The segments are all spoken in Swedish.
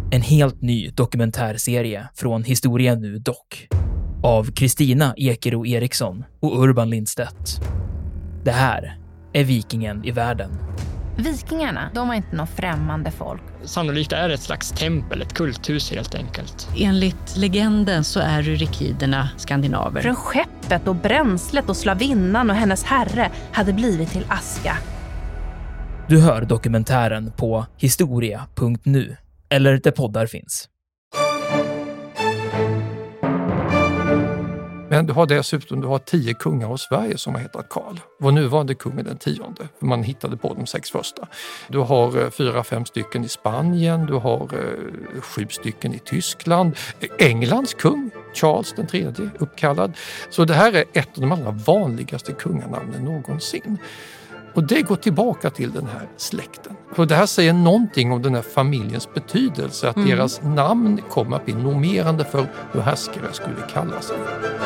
En helt ny dokumentärserie från Historia Nu Dock. Av Kristina Ekero Eriksson och Urban Lindstedt. Det här är Vikingen i världen. Vikingarna, de var inte någon främmande folk. Sannolikt är det ett slags tempel, ett kulthus helt enkelt. Enligt legenden så är rykiderna skandinaver. Från skeppet och bränslet och slavinnan och hennes herre hade blivit till aska. Du hör dokumentären på historia.nu eller där poddar finns. Men du har dessutom 10 kungar av Sverige som har hetat Karl. Vår nuvarande kung är den 10:e, för man hittade på de 6 första. Du har 4-5 stycken i Spanien, du har 7 stycken i Tyskland. Englands kung, Charles den 3:e, uppkallad. Så det här är ett av de allra vanligaste kunganamnen någonsin. Och det går tillbaka till den här släkten. Och det här säger någonting om den här familjens betydelse, att deras namn kommer att bli normerande för hur härskare skulle kalla sig.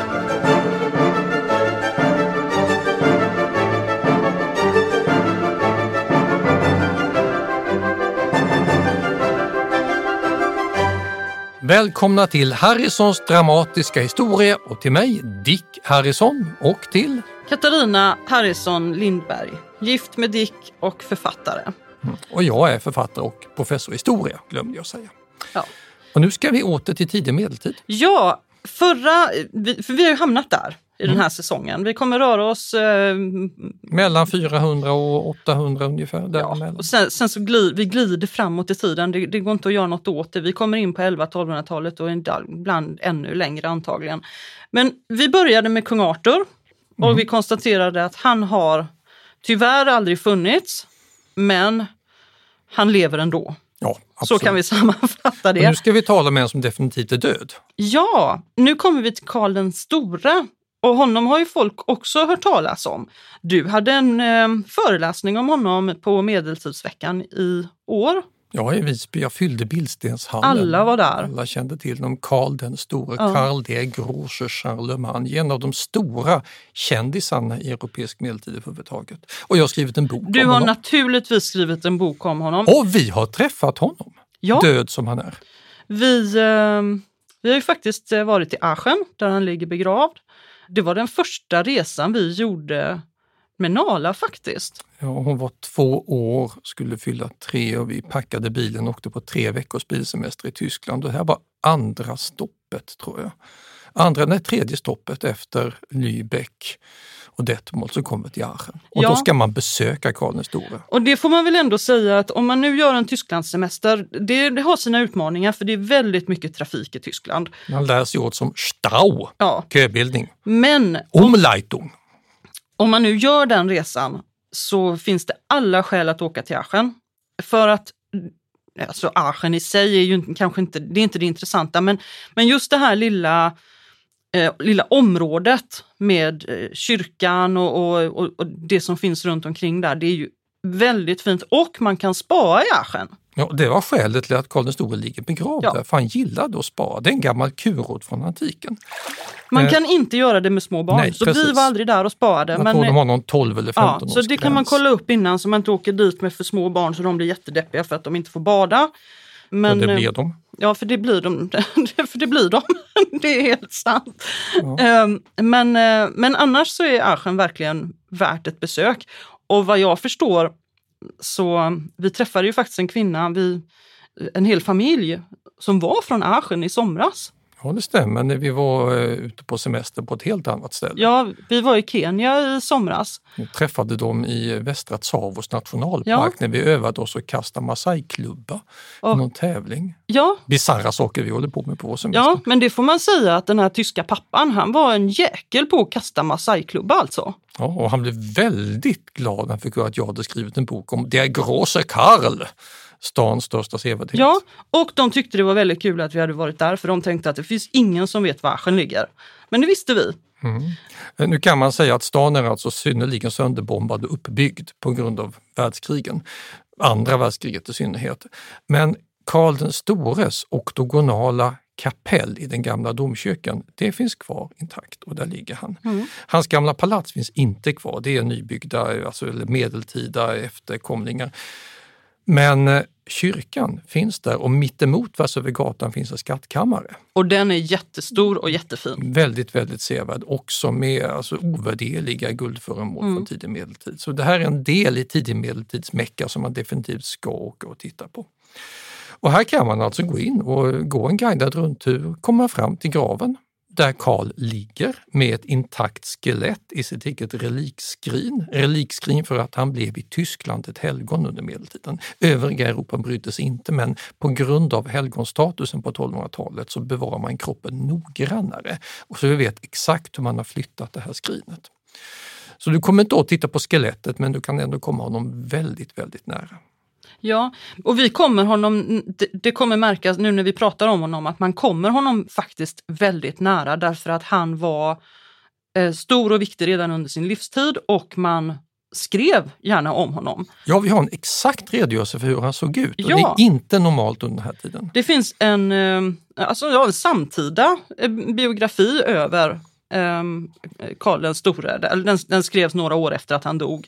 Välkomna till Harrisons dramatiska historia och till mig, Dick Harrison, och till Katarina Harrison Lindberg, gift med Dick och författare. Och jag är författare och professor i historia, glömde jag säga. Ja. Och nu ska vi åter till tidig medeltid. Ja, för vi har ju hamnat där i den här säsongen. Vi kommer röra oss mellan 400 och 800 ungefär. Ja, och sen så glider framåt i tiden. Det går inte att göra något åt det. Vi kommer in på 1100-1200-talet och ibland ännu längre antagligen. Men vi började med kung Arthur. Och vi konstaterade att han har tyvärr aldrig funnits, men han lever ändå. Ja, absolut. Så kan vi sammanfatta det. Och nu ska vi tala med en som definitivt är död. Ja, nu kommer vi till Karl den stora. Och honom har ju folk också hört talas om. Du hade en föreläsning om honom på Medeltidsveckan i år. Ja, i Visby. Jag fyllde Bildstenshallen. Alla var där. Alla kände till honom. Karl den store. Ja. Karl de Grosse Charlemagne. En av de stora kändisarna i europeisk medeltid överhuvudtaget. Och jag har skrivit en bok om honom. Du har naturligtvis skrivit en bok om honom. Och vi har träffat honom. Ja. Död som han är. Vi har ju faktiskt varit i Aachen där han ligger begravd. Det var den första resan vi gjorde med Nala faktiskt. Ja, hon var 2 år, skulle fylla 3 och vi packade bilen och åkte på 3 veckors bilsemester i Tyskland. Och det här var andra stoppet, tror jag. Tredje stoppet efter Lübeck och Detmold, så kommer vi till Aachen. Och då ska man besöka Karl den store. Och det får man väl ändå säga att om man nu gör en Tysklandssemester, det har sina utmaningar för det är väldigt mycket trafik i Tyskland. Man lär sig åt som Stau, köbildning. Men Umleitung. Om man nu gör den resan så finns det alla skäl att åka till Aachen. För att alltså Aachen i sig är ju kanske inte det intressanta, men just det här lilla området med kyrkan och det som finns runt omkring där, det är ju väldigt fint och man kan spa i Aachen. Ja, det var skälet till att Karl den store ligger begravd där, för han gillade att spa. Det är en gammal kurort från antiken. Man kan inte göra det med små barn, nej, så precis. vi var aldrig där och sparade. Jag tror de har någon 12 eller 15 så det kan man kolla upp innan så man inte åker dit med för små barn så de blir jättedeppiga för att de inte får bada. Men, och det blir de. Ja, för det blir de. Det är helt sant. Ja. Men annars så är Aachen verkligen värt ett besök. Och vad jag förstår så vi träffade ju faktiskt en hel familj som var från Aachen i somras. Ja, det stämmer. När vi var ute på semester på ett helt annat ställe. Ja, vi var i Kenya i somras. Vi träffade dem i Västra Tsavos nationalpark när vi övade oss att kasta Masai-klubba i någon tävling. Ja. Bizarra saker vi håller på med på vår semester. Ja, men det får man säga att den här tyska pappan, han var en jäkel på att kasta Masai-klubba alltså. Ja, och han blev väldigt glad när han fick höra att jag hade skrivit en bok om Der große Karl. Stans största sevärdhet. Ja, och de tyckte det var väldigt kul att vi hade varit där för de tänkte att det finns ingen som vet var Aachen ligger. Men det visste vi. Nu kan man säga att stan är alltså synnerligen sönderbombad och uppbyggd på grund av världskrigen. Andra världskriget i synnerhet. Men Karl den stores oktogonala kapell i den gamla domkyrkan, det finns kvar intakt och där ligger han. Hans gamla palats finns inte kvar, det är nybyggda, alltså medeltida efterkomlingar. Men kyrkan finns där och mittemot tvärs över gatan finns en skattkammare. Och den är jättestor och jättefin. Väldigt, väldigt sevärd. Också med ovärderliga guldföremål från tidig medeltid. Så det här är en del i tidig medeltidsmecka som man definitivt ska åka och titta på. Och här kan man alltså gå in och gå en guidad rundtur, komma fram till graven där Karl ligger med ett intakt skelett i sitt eget relikskrin. Relikskrin för att han blev i Tyskland ett helgon under medeltiden. Övriga Europa brydde sig inte, men på grund av helgonstatusen på 1200-talet så bevarar man kroppen noggrannare. Och så vi vet exakt hur man har flyttat det här skrinet. Så du kommer inte att titta på skelettet, men du kan ändå komma honom väldigt, väldigt nära. Ja, och vi kommer honom, det kommer märkas nu när vi pratar om honom att man kommer honom faktiskt väldigt nära därför att han var stor och viktig redan under sin livstid och man skrev gärna om honom. Ja, vi har en exakt redogörelse för hur han såg ut och ja. det är inte normalt under den här tiden. Det finns en samtida biografi över Karl den store, den skrevs några år efter att han dog.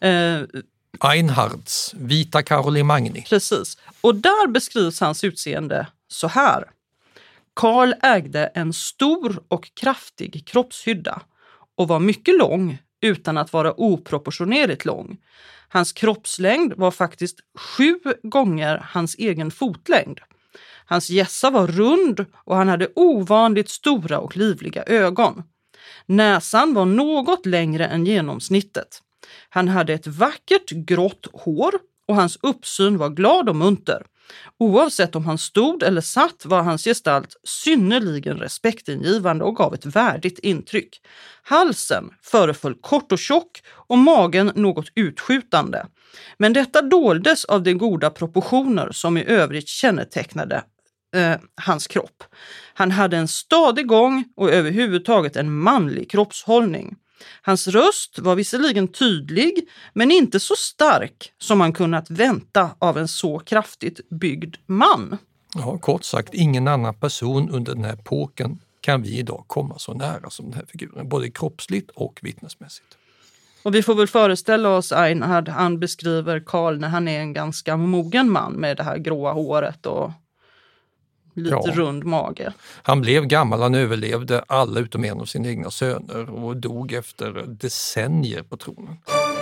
Einhards, Vita Karoli Magni. Precis. Och där beskrivs hans utseende så här. Karl ägde en stor och kraftig kroppshydda och var mycket lång utan att vara oproportionerligt lång. Hans kroppslängd var faktiskt 7 gånger hans egen fotlängd. Hans hjässa var rund och han hade ovanligt stora och livliga ögon. Näsan var något längre än genomsnittet. Han hade ett vackert grått hår och hans uppsyn var glad och munter. Oavsett om han stod eller satt var hans gestalt synnerligen respektingivande och gav ett värdigt intryck. Halsen föreföll kort och tjock och magen något utskjutande. Men detta doldes av de goda proportioner som i övrigt kännetecknade hans kropp. Han hade en stadig gång och överhuvudtaget en manlig kroppshållning. Hans röst var visserligen tydlig men inte så stark som man kunnat vänta av en så kraftigt byggd man. Ja, kort sagt, ingen annan person under den här epoken kan vi idag komma så nära som den här figuren, både kroppsligt och vittnesmässigt. Och vi får väl föreställa oss Einhard, han beskriver Karl när han är en ganska mogen man med det här gråa håret och lite rund mage. Han blev gammal, han överlevde alla utom en av sina egna söner och dog efter decennier på tronen.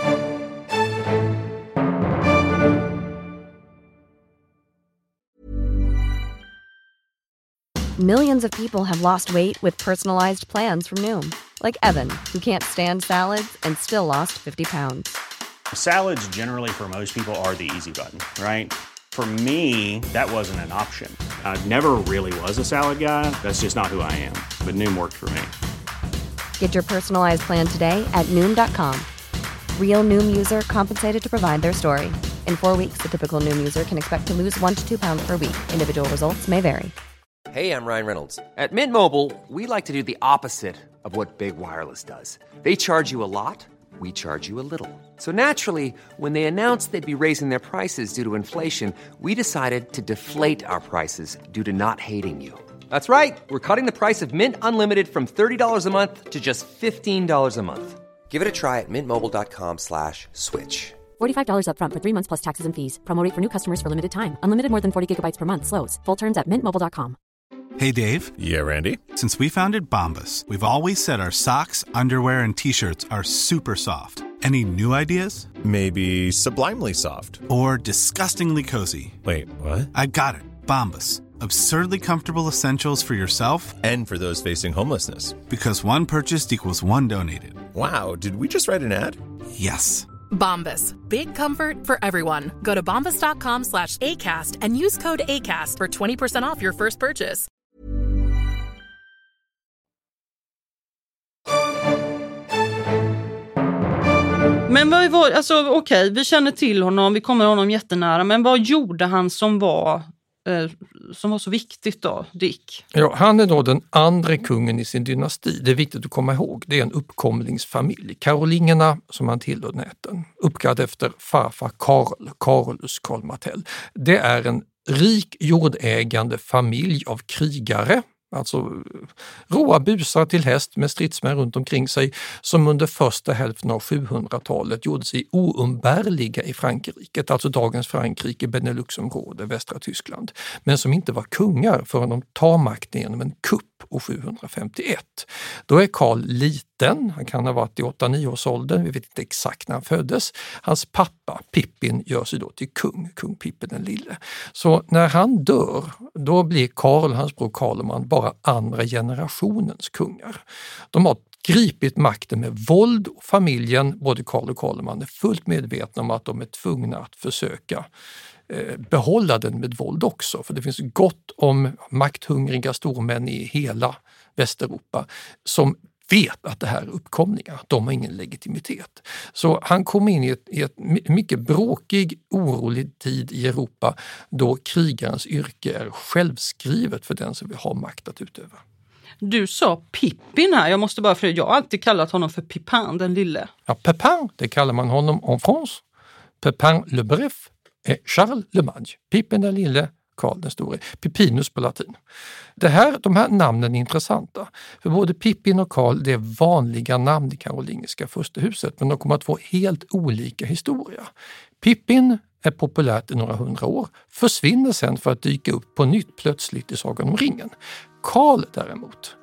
Millions of people have lost weight with personalized plans from Noom. Like Evan, who can't stand salads and still lost 50 pounds. Salads generally for most people are the easy button, right? For me, that wasn't an option. I never really was a salad guy. That's just not who I am. But Noom worked for me. Get your personalized plan today at Noom.com. Real Noom user compensated to provide their story. In 4 weeks, the typical Noom user can expect to lose 1 to 2 pounds per week. Individual results may vary. Hey, I'm Ryan Reynolds. At Mint Mobile, we like to do the opposite of what Big Wireless does. They charge you a lot. We charge you a little. So naturally, when they announced they'd be raising their prices due to inflation, we decided to deflate our prices due to not hating you. That's right. We're cutting the price of Mint Unlimited from $30 a month to just $15 a month. Give it a try at mintmobile.com/switch. $45 up front for 3 months plus taxes and fees. Promo rate for new customers for limited time. Unlimited more than 40 gigabytes per month. Slows full terms at mintmobile.com. Hey, Dave. Yeah, Randy. Since we founded Bombas, we've always said our socks, underwear, and T-shirts are super soft. Any new ideas? Maybe sublimely soft. Or disgustingly cozy. Wait, what? I got it. Bombas. Absurdly comfortable essentials for yourself and for those facing homelessness. Because one purchased equals one donated. Wow, did we just write an ad? Yes. Bombas. Big comfort for everyone. Go to bombas.com/ACAST and use code ACAST for 20% off your first purchase. Men vad var, alltså okej, vi känner till honom, vi kommer honom jättenära, men vad gjorde han som var så viktigt då, Dick? Ja, han är då den andra kungen i sin dynasti. Det är viktigt att komma ihåg. Det är en uppkomlingsfamilj. Karolingerna, som han tillhör näten, uppkallad efter farfar Carolus Karl Martell. Det är en rik jordägande familj av krigare Alltså råa busar till häst med stridsmän runt omkring sig som under första hälften av 700-talet gjorde sig oumbärliga i Frankrike, alltså dagens Frankrike, Beneluxområde, västra Tyskland, men som inte var kungar förrän de tar makten genom en kupp år 751. Då är Karl liten, han kan ha varit i 8-9 års ålder, vi vet inte exakt när han föddes. Hans pappa Pippin gör sig då till kung Pippin den lille. Så när han dör, då blir Karl, hans bror Karloman, bara andra generationens kungar. De har gripit makten med våld och familjen, både Karl och Karloman, är fullt medvetna om att de är tvungna att försöka behålla den med våld också. För det finns gott om makthungriga stormän i hela Västeuropa som vet att det här är uppkomlingar. De har ingen legitimitet. Så han kom in i ett mycket bråkig, orolig tid i Europa då krigarens yrke är självskrivet för den som vill ha makt att utöva. Du sa Pippin här, jag har alltid kallat honom för Pipin den lille. Ja, Pepin, det kallar man honom en France. Pepin le Bref är Charles le Mage. Pippin den lille, Karl den store. Pippinus på latin. De här namnen är intressanta. För både Pippin och Karl, det är vanliga namn i karolingiska furstehuset, men de kommer att få helt olika historia. Pippin är populärt i några 100 år, försvinner sen för att dyka upp på nytt plötsligt i Sagan om ringen. Karl däremot,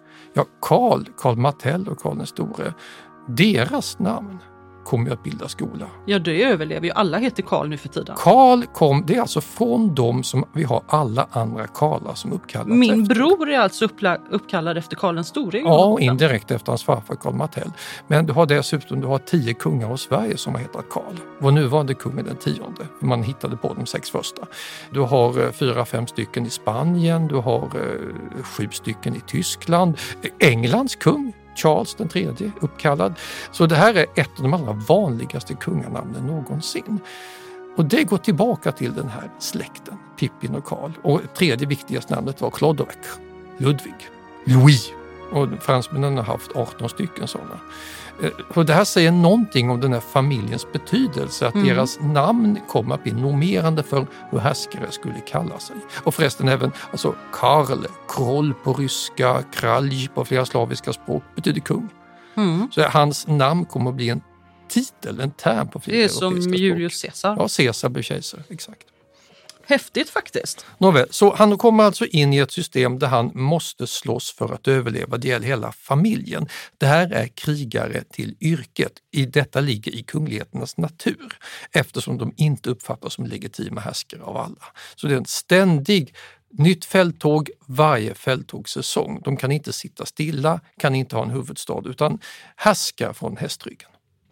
Karl Martell och Karl den store, deras namn kommer att bilda skola. Ja, det överlever ju. Alla heter Karl nu för tiden. Karl det är alltså från dem som vi har alla andra Karlar som uppkallats Min efter. bror är alltså uppkallad efter Karl den store. Ja, indirekt efter hans farfar Karl Martell. Men du har dessutom 10 kungar av Sverige som har hetat Karl. Vår nuvarande kung är den 10:e. Man hittade på de 6 första. Du har 4-5 stycken i Spanien. Du har 7 stycken i Tyskland. Englands kung Charles den tredje uppkallad. Så det här är ett av de allra vanligaste kunganamnen någonsin. Och det går tillbaka till den här släkten, Pippin och Karl. Och tredje viktigaste namnet var Chlodwig, Ludvig, Louis. Och fransmännen har haft 18 stycken sådana. Och det här säger någonting om den här familjens betydelse, att deras namn kommer att bli normerande för hur härskare skulle kalla sig. Och förresten även Karl, Kroll på ryska, Kralj på flera slaviska språk betyder kung. Så hans namn kommer att bli en titel, en term på flera europeiska språk. Det är som Julius Caesar. Ja, Caesar blev kejsare, exakt. Häftigt faktiskt. Nåväl, så han kommer alltså in i ett system där han måste slåss för att överleva. Det gäller hela familjen. Det här är krigare till yrket. I detta ligger i kungligheternas natur, eftersom de inte uppfattas som legitima härskare av alla. Så det är en ständig nytt fälttåg varje fälttågssäsong. De kan inte sitta stilla, kan inte ha en huvudstad, utan härska från hästryggen.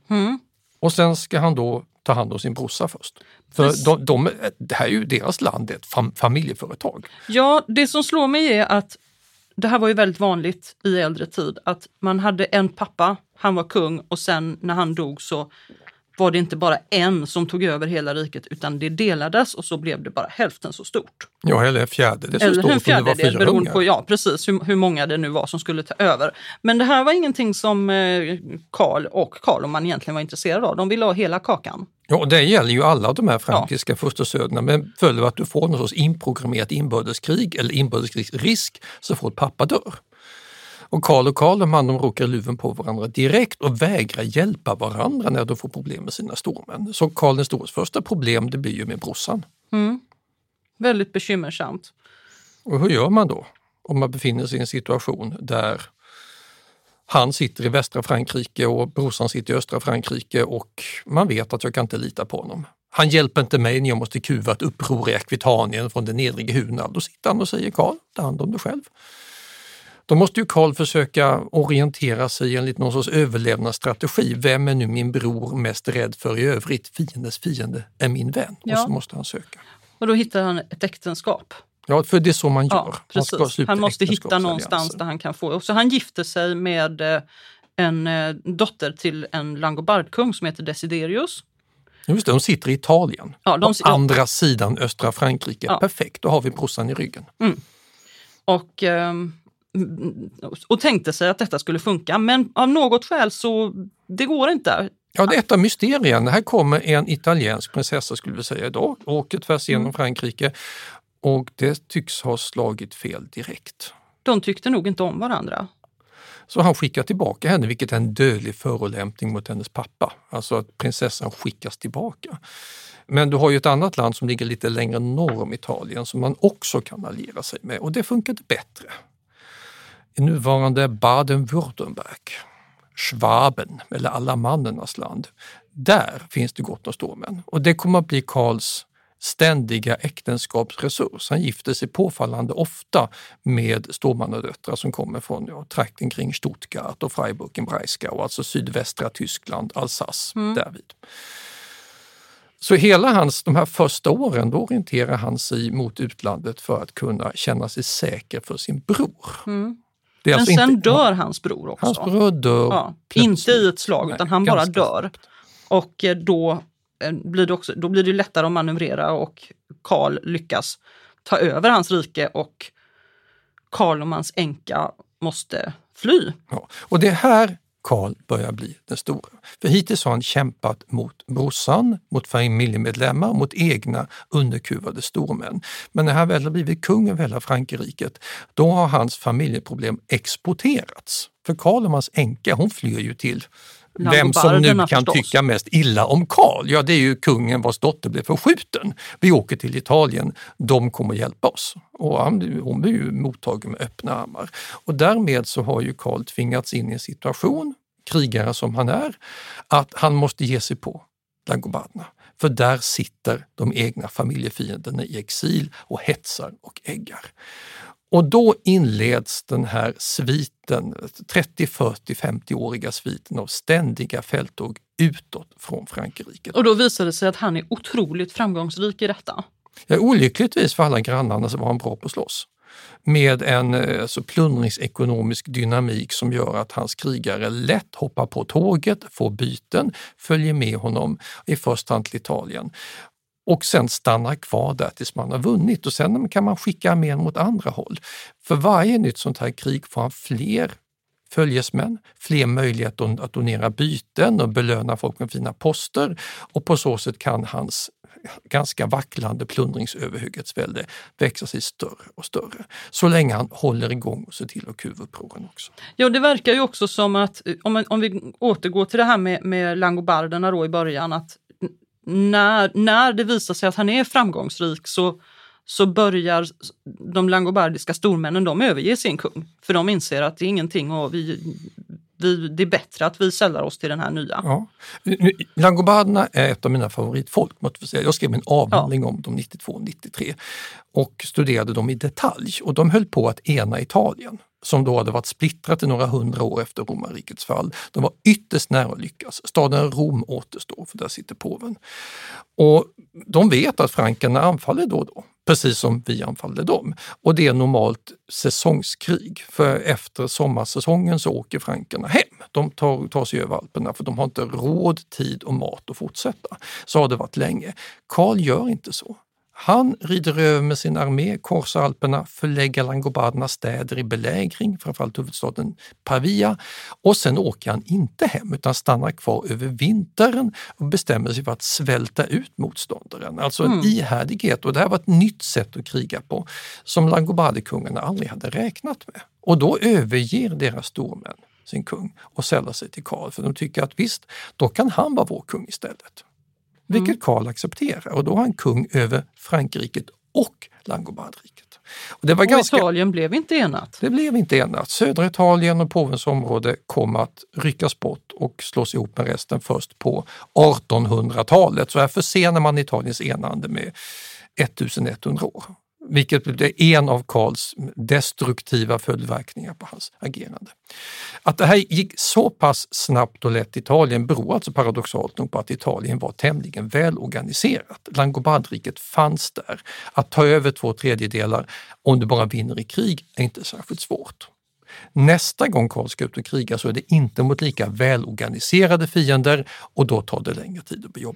Och sen ska han då ta hand om sin brorsa först. För det här är ju deras land, ett familjeföretag. Ja, det som slår mig är att det här var ju väldigt vanligt i äldre tid. Att man hade en pappa, han var kung, och sen när han dog så var det inte bara en som tog över hela riket, utan det delades och så blev det bara hälften så stort. Ja, eller en fjärdedel så stort, det var 4 beroende på, ja, precis, hur många det nu var som skulle ta över. Men det här var ingenting som Karl och Karloman egentligen var intresserade av. De ville ha hela kakan. Ja, och det gäller ju alla de här frankiska furstesönerna, men följer att du får någon sorts inprogrammerat inbördeskrig eller inbördeskrigsrisk så fort pappa dör. Och Karl de råkar luven på varandra direkt och vägrar hjälpa varandra när de får problem med sina stormän. Så Karl den stores första problem, det blir ju med brorsan. Väldigt bekymmersamt. Och hur gör man då om man befinner sig i en situation där han sitter i västra Frankrike och brorsan sitter i östra Frankrike och man vet att jag kan inte lita på honom. Han hjälper inte mig när jag måste kuva ett uppror i Akvitanien från den nedriga Hunald. Då sitter han och säger: Karl, ta hand om dig själv. Då måste ju Karl försöka orientera sig enligt någon sorts överlevnadsstrategi. Vem är nu min bror mest rädd för i övrigt? Fiendens fiende är min vän. Ja. Och så måste han söka. Och då hittar han ett äktenskap. Ja, för det är så man gör. Ja, precis. Han måste hitta någonstans där han kan få. Och så han gifter sig med en dotter till en langobardkung som heter Desiderius. Just det, de sitter i Italien. Ja, på andra sidan östra Frankrike. Ja. Perfekt, då har vi brorsan i ryggen. Och tänkte sig att detta skulle funka, men av något skäl så det går inte. Ja, det är ett av mysterierna. Här kommer en italiensk prinsessa, skulle vi säga idag, åker tvärs genom Frankrike och det tycks ha slagit fel direkt. de tyckte nog inte om varandra. Så han skickar tillbaka henne, vilket är en dödlig förolämpning mot hennes pappa. Alltså att prinsessan skickas tillbaka. Men du har ju ett annat land som ligger lite längre norr om Italien som man också kan alliera sig med, och det funkade bättre. I nuvarande Baden-Württemberg, Schwaben eller Allamannernas land, där finns det gott om stormän. Och det kommer att bli Karls ständiga äktenskapsresurs. Han gifter sig påfallande ofta med stormannadöttrar som kommer från trakten kring Stuttgart och Freiburg im Breisgau, alltså sydvästra Tyskland, Alsace, därvid. Så hela de här första åren, då orienterar han sig mot utlandet för att kunna känna sig säker för sin bror. Det är men alltså sen dör hans bror också. Hans bror dör. Ja, inte i ett slag, utan han bara dör. Snabbt. Och då blir det lättare att manövrera och Karl lyckas ta över hans rike och Karl och hans änka måste fly. Ja, och det här Karl börjar bli den stora. För hittills har han kämpat mot brorsan, mot familjemedlemmar, mot egna underkuvade stormän. Men när han väl har blivit kung över hela Frankrike, då har hans familjeproblem exporterats. För Karl och hans änka, hon flyr ju till vem som nu kan tycka mest illa om Karl. Ja, det är ju kungen vars dotter blev förskjuten. Vi åker till Italien, de kommer hjälpa oss. Och hon blir ju mottagen med öppna armar. Och därmed så har ju Karl tvingats in i en situation, krigare som han är, att han måste ge sig på langobarderna. För där sitter de egna familjefienderna i exil och hetsar och äggar. Och då inleds den här sviten, 30, 40, 50-åriga sviten av ständiga fälttåg utåt från Frankrike. Och då visade det sig att han är otroligt framgångsrik i detta. Ja, olyckligtvis för alla grannarna så var han bra på att slåss. Med en plundringsekonomisk dynamik som gör att hans krigare lätt hoppar på tåget, får byten, följer med honom i första hand till Italien. Och sen stannar kvar där tills man har vunnit, och sen kan man skicka armén mot andra håll. För varje nytt sånt här krig får han fler följesmän, fler möjligheter att donera byten och belöna folk med fina poster, och på så sätt kan hans ganska vacklande plundringsöverhöghetsvälde växa sig större och större. Så länge han håller igång och ser till att kuva upproren också. Ja, det verkar ju också som att, om vi återgår till det här med langobarderna då i början, att när det visar sig att han är framgångsrik så börjar de langobardiska stormännen, de överge sin kung. För de inser att det är ingenting och det är bättre att vi säljer oss till den här nya. Ja. Langobarderna är ett av mina favoritfolk, måste jag säga. Jag skrev en avhandling om dem 92-93 och studerade dem i detalj. Och de höll på att ena Italien, som då hade varit splittrat i några 100 år efter romarrikets fall. De var ytterst nära att lyckas. Staden Rom återstår, för där sitter påven. Och de vet att frankerna anfaller då och då, precis som vi anfaller dem. Och det är normalt säsongskrig, för efter sommarsäsongen så åker frankerna hem. De tar sig över Alperna, för de har inte råd, tid och mat att fortsätta. Så har det varit länge. Karl gör inte så. Han rider över med sin armé, korsar Alperna, förlägger langobardernas städer i belägring, framförallt huvudstaden Pavia, och sen åker han inte hem utan stannar kvar över vintern och bestämmer sig för att svälta ut motståndaren. Alltså en ihärdighet, och det här var ett nytt sätt att kriga på som langobardekungarna aldrig hade räknat med. Och då överger deras stormän sin kung och säljer sig till Karl, för de tycker att visst, då kan han vara vår kung istället. Vilket Karl accepterar, och då har han kung över Frankrike och Langobardriket. Och Italien blev inte enat. Det blev inte enat. Södra Italien och påvens område kom att ryckas bort och slås ihop med resten först på 1800-talet. Så här försenar man Italiens enande med 1100 år. Vilket blev en av Karls destruktiva följdverkningar på hans agerande. Att det här gick så pass snabbt och lätt i Italien beror alltså paradoxalt nog på att Italien var tämligen välorganiserat. Langobardriket fanns där. Att ta över 2/3 om du bara vinner i krig är inte särskilt svårt. Nästa gång Karl ska ut och kriga så är det inte mot lika välorganiserade fiender, och då tar det längre tid och blir jobbigare.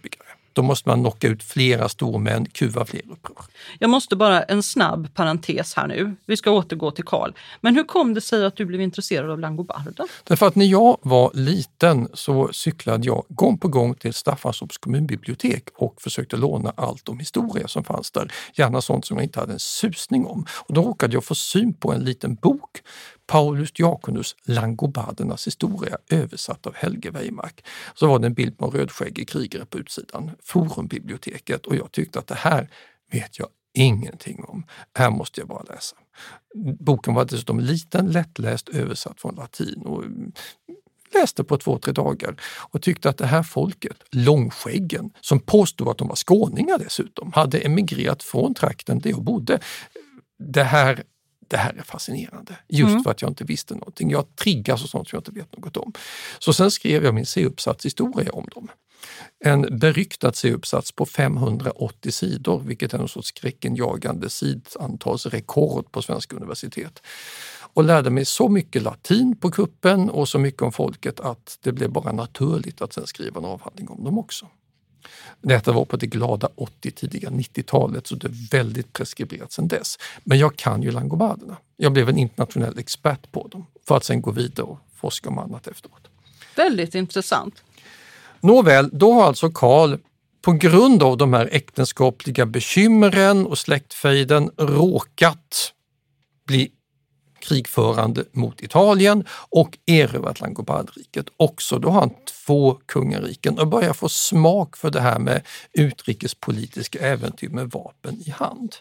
Då måste man knocka ut flera stormän, kuva fler uppror. Jag måste bara en snabb parentes här nu. Vi ska återgå till Karl. Men hur kom det sig att du blev intresserad av Langobarden? Därför att när jag var liten så cyklade jag gång på gång till Staffanstorps kommunbibliotek och försökte låna allt om historia som fanns där. Gärna sånt som jag inte hade en susning om. Och då råkade jag få syn på en liten bok, Paulus Diakonus Langobardernas historia, översatt av Helge Weimark. Så var det en bild på en rödskäggig krigare på utsidan, Forumbiblioteket, och jag tyckte att det här vet jag ingenting om. Här måste jag bara läsa. Boken var dessutom liten, lättläst, översatt från latin och läste på 2-3 dagar och tyckte att det här folket, långskäggen, som påstod att de var skåningar dessutom, hade emigrerat från trakten där jag bodde. Det här är fascinerande, just för att jag inte visste någonting. Jag triggas och sånt som jag inte vet något om. Så sen skrev jag min C-uppsatshistoria om dem. En beryktad C-uppsats på 580 sidor, vilket är en sorts skräckenjagande sidantalsrekord på svenska universitet. Och lärde mig så mycket latin på kuppen och så mycket om folket att det blev bara naturligt att sen skriva en avhandling om dem också. Detta var på det glada 80, tidiga 90-talet, så det är väldigt preskriberat sedan dess. Men jag kan ju langobarderna. Jag blev en internationell expert på dem för att sen gå vidare och forska om annat efteråt. Väldigt intressant. Nåväl, då har alltså Karl på grund av de här äktenskapliga bekymren och släktfejden råkat bli krigförande mot Italien och erövrat Langobardriket också. Då har han 2 kungariken och börjar få smak för det här med utrikespolitiska äventyr med vapen i hand.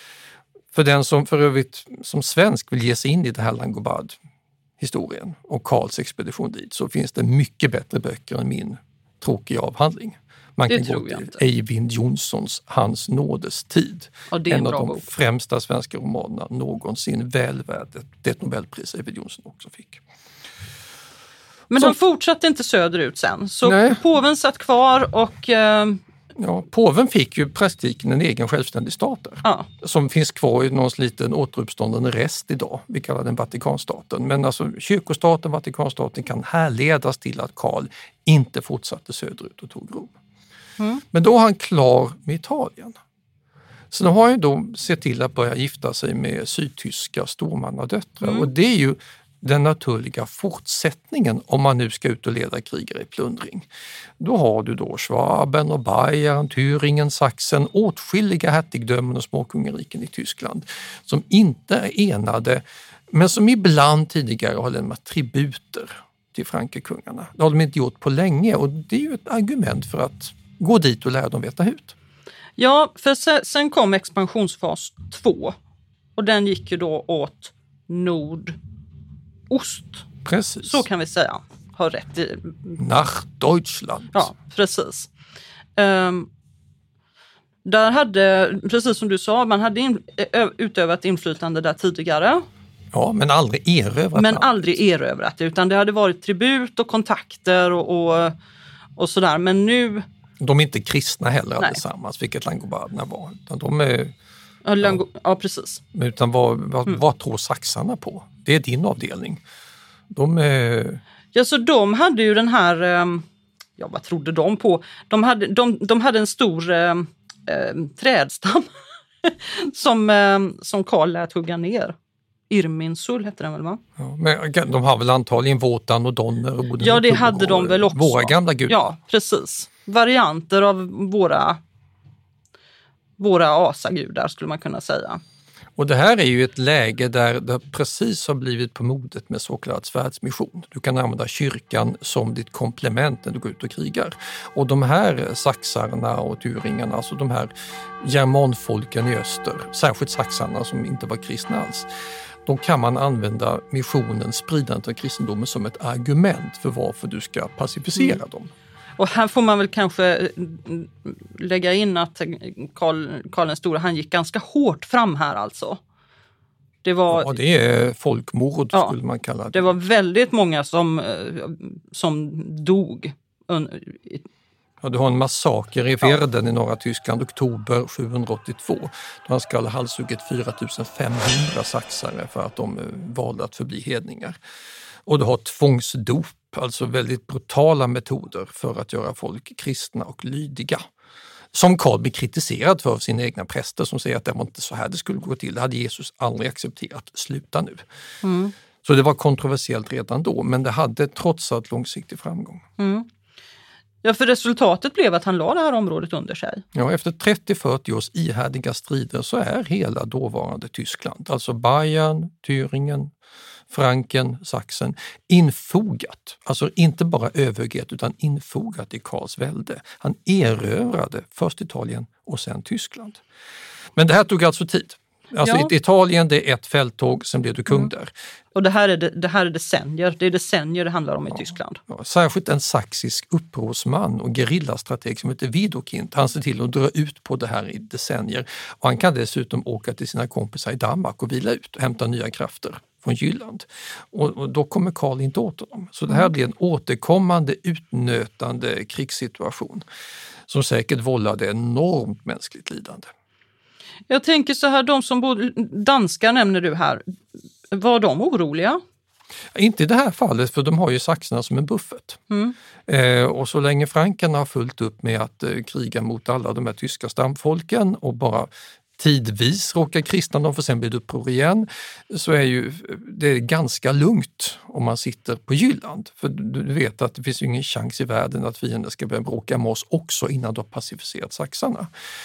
För den som för övrigt som svensk vill ge sig in i det här Langobard-historien och Karls expedition dit, så finns det mycket bättre böcker än min tråkiga avhandling. Man kan gå till Eivind Jonssons Hans nådes tid. Ja, det är en av de bok. främsta svenska romanerna någonsin, väl värd det Nobelpris Eivind Jonsson också fick. Men de fortsatte inte söderut sen. Så påven satt kvar och... Ja, påven fick ju praktiken en egen självständig stat där, som finns kvar i någon liten återuppståndande rest idag. Vi kallar den Vatikanstaten. Men alltså kyrkostaten, Vatikanstaten kan härledas till att Karl inte fortsatte söderut och tog Rom. Men då är han klar med Italien. Så då har han då sett till att börja gifta sig med sydtyska stormannadöttrar. Och det är ju den naturliga fortsättningen om man nu ska ut och leda krigare i plundring. Då har du då Schwaben och Bayern, Thüringen, Sachsen, åtskilliga hertigdömen och småkungariken i Tyskland som inte är enade, men som ibland tidigare har lämnat tributer till frankekungarna. Det har de inte gjort på länge, och det är ju ett argument för att gå dit och lära dem veta ut. Ja, för sen kom expansionsfas 2 och den gick ju då åt nordost. Precis. Så kan vi säga. Har rätt i. Nach Deutschland. Ja, precis. Där hade, precis som du sa, man hade utövat inflytande där tidigare. Ja, men aldrig erövrat. Men aldrig erövrat det, utan det hade varit tribut och kontakter och sådär. Men nu... De är inte kristna heller allesammans, vilket langobarderna var. Utan de är... Ja, precis. Utan vad tror saxarna på? Det är din avdelning. Ja, så de hade ju den här... Ja, vad trodde de på? De hade en stor trädstam som Karl lät hugga ner. Irminsul hette den väl, va? Ja, men de har väl antagligen Wotan och Donner och Oden. Ja, det hade de väl också. Våra gamla gudar. Ja, precis. Varianter av våra asagudar skulle man kunna säga. Och det här är ju ett läge där det precis har blivit på modet med så kallad svärdsmission. Du kan använda kyrkan som ditt komplement när du går ut och krigar. Och de här saxarna och turingarna, alltså de här germanfolken i öster, särskilt saxarna som inte var kristna alls, då kan man använda missionen, spridandet av kristendomen, som ett argument för varför du ska pacificera dem. Och här får man väl kanske lägga in att Karl den stora, han gick ganska hårt fram här alltså. Det var, ja, det är folkmord skulle man kalla det. Det var väldigt många som dog. Ja, du har en massaker i Verden i norra Tyskland, oktober 782. Då han ska ha halshuggit 4500 saxare för att de valde att förbli hedningar. Och du har tvångsdop, alltså väldigt brutala metoder för att göra folk kristna och lydiga. som Karl blir kritiserad för sina egna präster som säger att det var inte så här det skulle gå till. Det hade Jesus aldrig accepterat. Sluta nu. Mm. Så det var kontroversiellt redan då, men det hade trots allt långsiktig framgång. Mm. Ja, för resultatet blev att han la det här området under sig. Ja, efter 30-40 års ihärdiga strider så är hela dåvarande Tyskland, alltså Bayern, Thüringen, Franken, Sachsen, infogat, alltså inte bara överhöghet utan infogat i Karls välde. Han erövrade först Italien och sen Tyskland. Men det här tog alltså tid. Alltså Italien, det är ett fälttåg, sen blev du kung där. Och det här är decennier. Det är decennier det handlar om i Tyskland. Ja, särskilt en saxisk upprorsman och gerillastrateg som heter Widukind. Han ser till att dra ut på det här i decennier. Och han kan dessutom åka till sina kompisar i Danmark och vila ut och hämta nya krafter från Jylland. Och då kommer Karl inte åt honom. Så det här blir en återkommande utnötande krigssituation som säkert vållade enormt mänskligt lidande. Jag tänker så här, de som bor, danskar nämner du här, var de oroliga? Inte i det här fallet, för de har ju saxarna som en buffert. Och så länge frankarna har fullt upp med att kriga mot alla de här tyska stamfolken och bara tidvis råkar kristna dem för sen blir det uppror igen, så är ju det ganska lugnt om man sitter på Jylland. För du vet att det finns ju ingen chans i världen att fienden ska börja bråka med oss också innan de har pacificerat saxarna.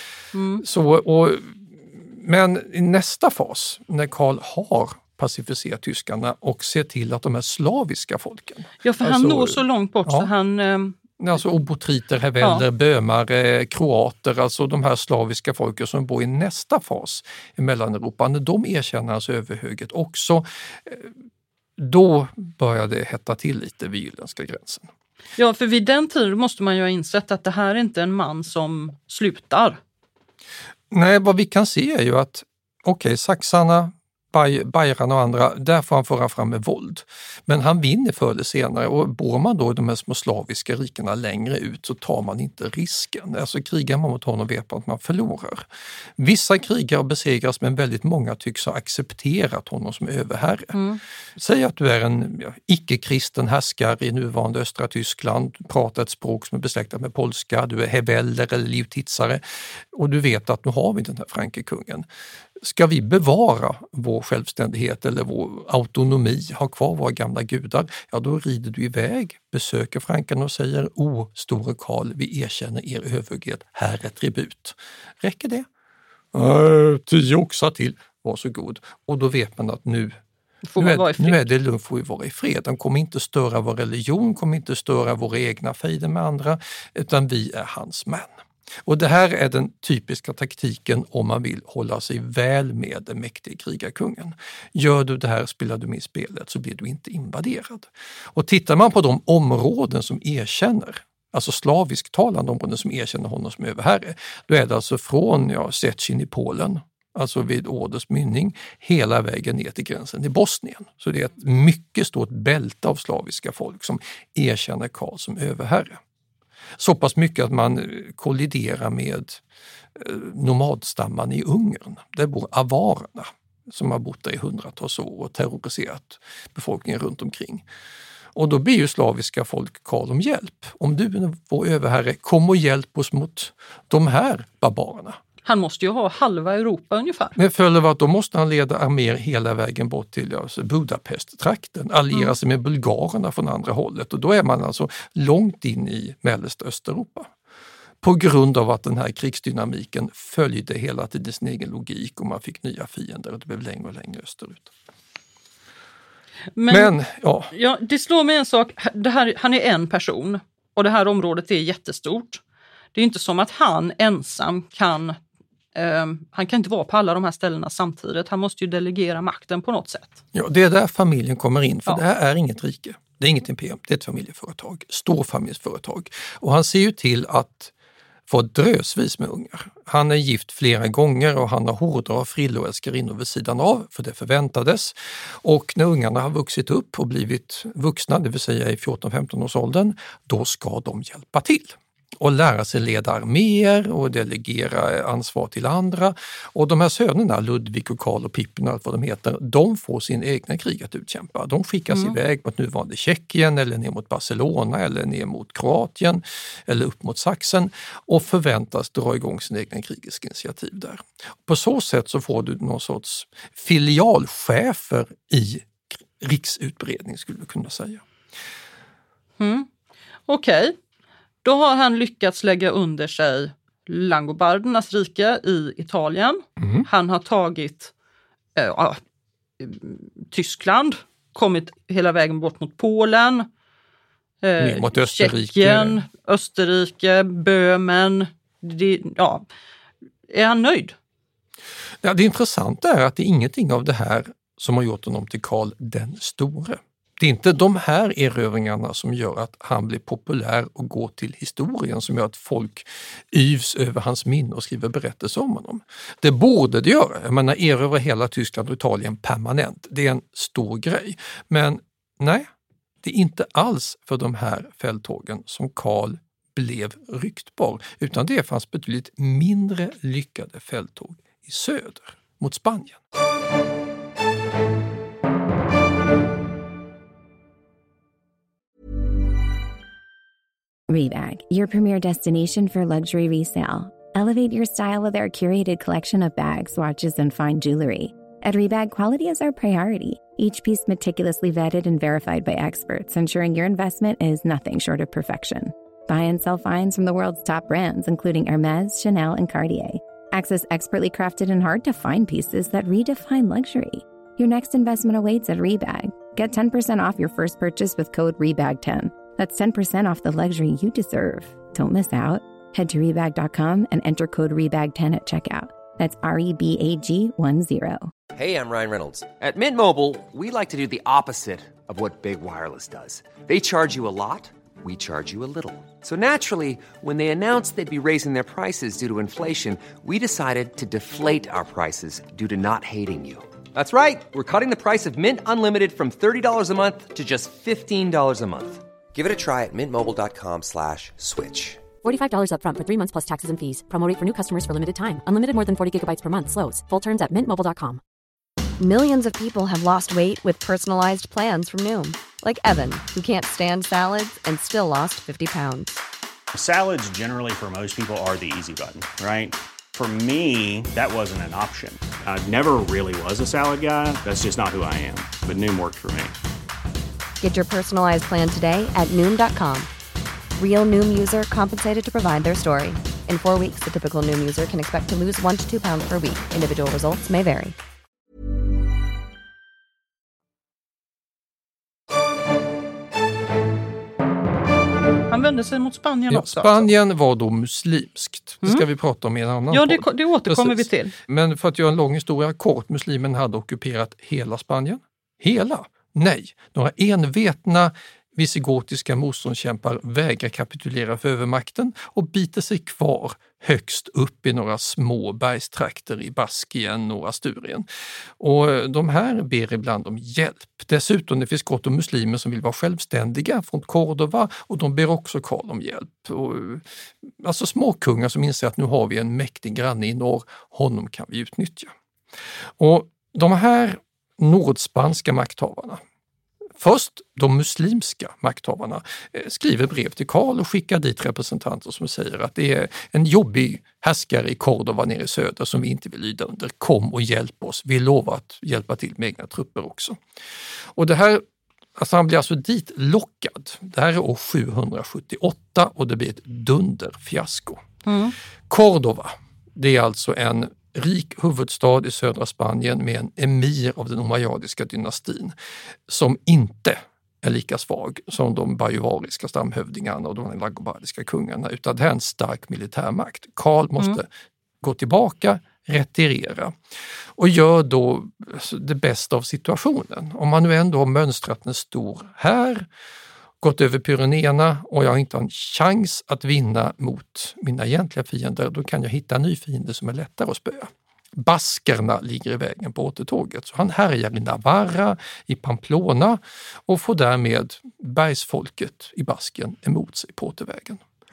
Men i nästa fas, när Karl har pacificerat tyskarna och ser till att de här slaviska folken... Ja, för han når så långt bort så han... Alltså obotriter, heveller, bömar, kroater, alltså de här slaviska folken som bor i nästa fas i Mellaneuropa, när de erkänner hans överhöghet också, då börjar det hetta till lite vid Jylländska gränsen. Ja, för vid den tiden måste man ju ha insett att det här är inte en man som slutar. Nej, vad vi kan se är ju att saxarna, bajerarna och andra, där får han föra fram med våld. Men han vinner förr eller senare, och bor man då i de här små slaviska rikena längre ut så tar man inte risken. Alltså krigar man mot honom vet man att man förlorar. Vissa krigar besegras, men väldigt många tycks ha accepterat honom som överherre. Säg att du är en icke-kristen härskare i nuvarande östra Tyskland, pratar ett språk som är besläktat med polska, du är heveller eller livtitsare och du vet att nu har vi den här frankekungen. Ska vi bevara vår självständighet eller vår autonomi, ha kvar våra gamla gudar, ja då rider du iväg, besöker frankarna och säger: "O, store Karl, vi erkänner er överhöghet, här är tribut." Räcker det? 10 oxar till, varsågod. Och då vet man att nu är det lugnt, får vi vara i fred. De kommer inte störa vår religion, kommer inte störa våra egna fejder med andra, utan vi är hans män. Och det här är den typiska taktiken om man vill hålla sig väl med den mäktiga krigarkungen. Gör du det här, spelar du med i spelet, så blir du inte invaderad. Och tittar man på de områden som erkänner, alltså slavisktalande områden som erkänner honom som överherre, då är det alltså från Szczecin i Polen, alltså vid Oders mynning, hela vägen ner till gränsen i Bosnien. Så det är ett mycket stort bälte av slaviska folk som erkänner Karl som överherre. Så pass mycket att man kolliderar med nomadstammarna i Ungern. Där bor avarerna som har bott där i hundratals år och terroriserat befolkningen runt omkring. Och då ber ju slaviska folk Karl om hjälp. Om du är vår överherre, kom och hjälp oss mot de här barbarerna. Han måste ju ha halva Europa ungefär. Men följer av att då måste han leda arméer hela vägen bort till Budapest-trakten, alliera sig med bulgarerna från andra hållet, och då är man alltså långt in i mellersta Östeuropa. På grund av att den här krigsdynamiken följde hela tiden sin egen logik och man fick nya fiender och det blev längre och längre österut. Men det slår mig en sak, han är en person och det här området är jättestort. Det är inte som att han ensam han kan inte vara på alla de här ställena samtidigt. Han måste ju delegera makten på något sätt. Ja, det är där familjen kommer in. För det här är inget rike. Det är inget imperium. Det är ett familjeföretag. Storfamiljsföretag. Och han ser ju till att få drösvis med ungar. Han är gift flera gånger och han har horder av frilloälskarinnor vid sidan av, för det förväntades. Och när ungarna har vuxit upp och blivit vuxna, det vill säga i 14-15 års åldern, då ska de hjälpa till. och lära sig leda arméer och delegera ansvar till andra. Och de här sönerna, Ludvig och Karl och Pippin och allt vad de heter, de får sin egna krig att utkämpa. De skickas iväg mot nuvarande Tjeckien eller ner mot Barcelona eller ner mot Kroatien eller upp mot Sachsen och förväntas dra igång sin egna krigiska initiativ där. På så sätt så får du någon sorts filialchefer i riksutbredning, skulle vi kunna säga. Okej. Då har han lyckats lägga under sig Langobardernas rike i Italien. Han har tagit Tyskland, kommit hela vägen bort mot Polen, mot Österrike. Tjeckien, Österrike, Böhmen. Är han nöjd? Ja, det intressanta är att det är ingenting av det här som har gjort honom till Karl den store. Det är inte de här erövringarna som gör att han blir populär och går till historien, som gör att folk yvs över hans minne och skriver berättelser om honom. Det borde det göra. Jag menar, erövra hela Tyskland och Italien permanent. Det är en stor grej. Men nej, det är inte alls för de här fälttågen som Karl blev ryktbar, utan det fanns betydligt mindre lyckade fälttåg i söder mot Spanien. Rebag, your premier destination for luxury resale. Elevate your style with our curated collection of bags, watches, and fine jewelry. At Rebag, quality is our priority. Each piece meticulously vetted and verified by experts, ensuring your investment is nothing short of perfection. Buy and sell finds from the world's top brands, including Hermes, Chanel, and Cartier. Access expertly crafted and hard-to-find pieces that redefine luxury. Your next investment awaits at Rebag. Get 10% off your first purchase with code REBAG10. That's 10% off the luxury you deserve. Don't miss out. Head to Rebag.com and enter code REBAG10 at checkout. That's REBAG10. Hey, I'm Ryan Reynolds. At Mint Mobile, we like to do the opposite of what Big Wireless does. They charge you a lot, we charge you a little. So naturally, when they announced they'd be raising their prices due to inflation, we decided to deflate our prices due to not hating you. That's right. We're cutting the price of Mint Unlimited from $30 a month to just $15 a month. Give it a try at mintmobile.com/switch. $45 up front for 3 months plus taxes and fees. Promo rate for new customers for limited time. Unlimited more than 40 gigabytes per month. Slows full terms at mintmobile.com. Millions of people have lost weight with personalized plans from Noom. Like Evan, who can't stand salads and still lost 50 pounds. Salads generally for most people are the easy button, right? For me, that wasn't an option. I never really was a salad guy. That's just not who I am. But Noom worked for me. Get your personalized plan today at Noom.com. Real Noom user compensated to provide their story. In 4 weeks, the typical Noom user can expect to lose 1 to 2 pounds per week. Individual results may vary. Han vände sig mot Spanien också. Spanien var då muslimskt. Det ska vi prata om i en annan podd. Det återkommer vi till. Men för att göra en lång historia kort, muslimen hade ockuperat hela Spanien. Hela? Nej. Några envetna visigotiska motståndskämpar vägrar kapitulera för övermakten och biter sig kvar högst upp i några små bergstrakter i Baskien och Asturien. Och de här ber ibland om hjälp. Dessutom det finns gott om muslimer som vill vara självständiga från Cordova och de ber också Karl om hjälp. Och, alltså småkungar som inser att nu har vi en mäktig granne i norr, honom kan vi utnyttja. Och de här nordspanska makthavarna, först de muslimska makthavarna, skriver brev till Karl och skickar dit representanter som säger att det är en jobbig härskare i Cordova nere i söder som vi inte vill lyda under. Kom och hjälp oss. Vi lovar att hjälpa till med egna trupper också. Och det här, alltså han blir alltså dit lockad. Det här är år 778 och det blir ett dunderfiasko. Cordova, det är alltså en rik huvudstad i södra Spanien med en emir av den umayyadiska dynastin som inte är lika svag som de bajuvariska stamhövdingarna och de langobardiska kungarna, utan det är en stark militärmakt. Karl måste gå tillbaka, retirera och gör då det bästa av situationen. Om man nu ändå har mönstrat en stor här, gått över Pyrenéerna och jag inte har en chans att vinna mot mina egentliga fiender, då kan jag hitta en ny fiende som är lättare att spöa. Baskerna ligger i vägen på återtåget, så han härjar i Navarra, i Pamplona och får därmed bergsfolket i Baskien emot sig på återvägen.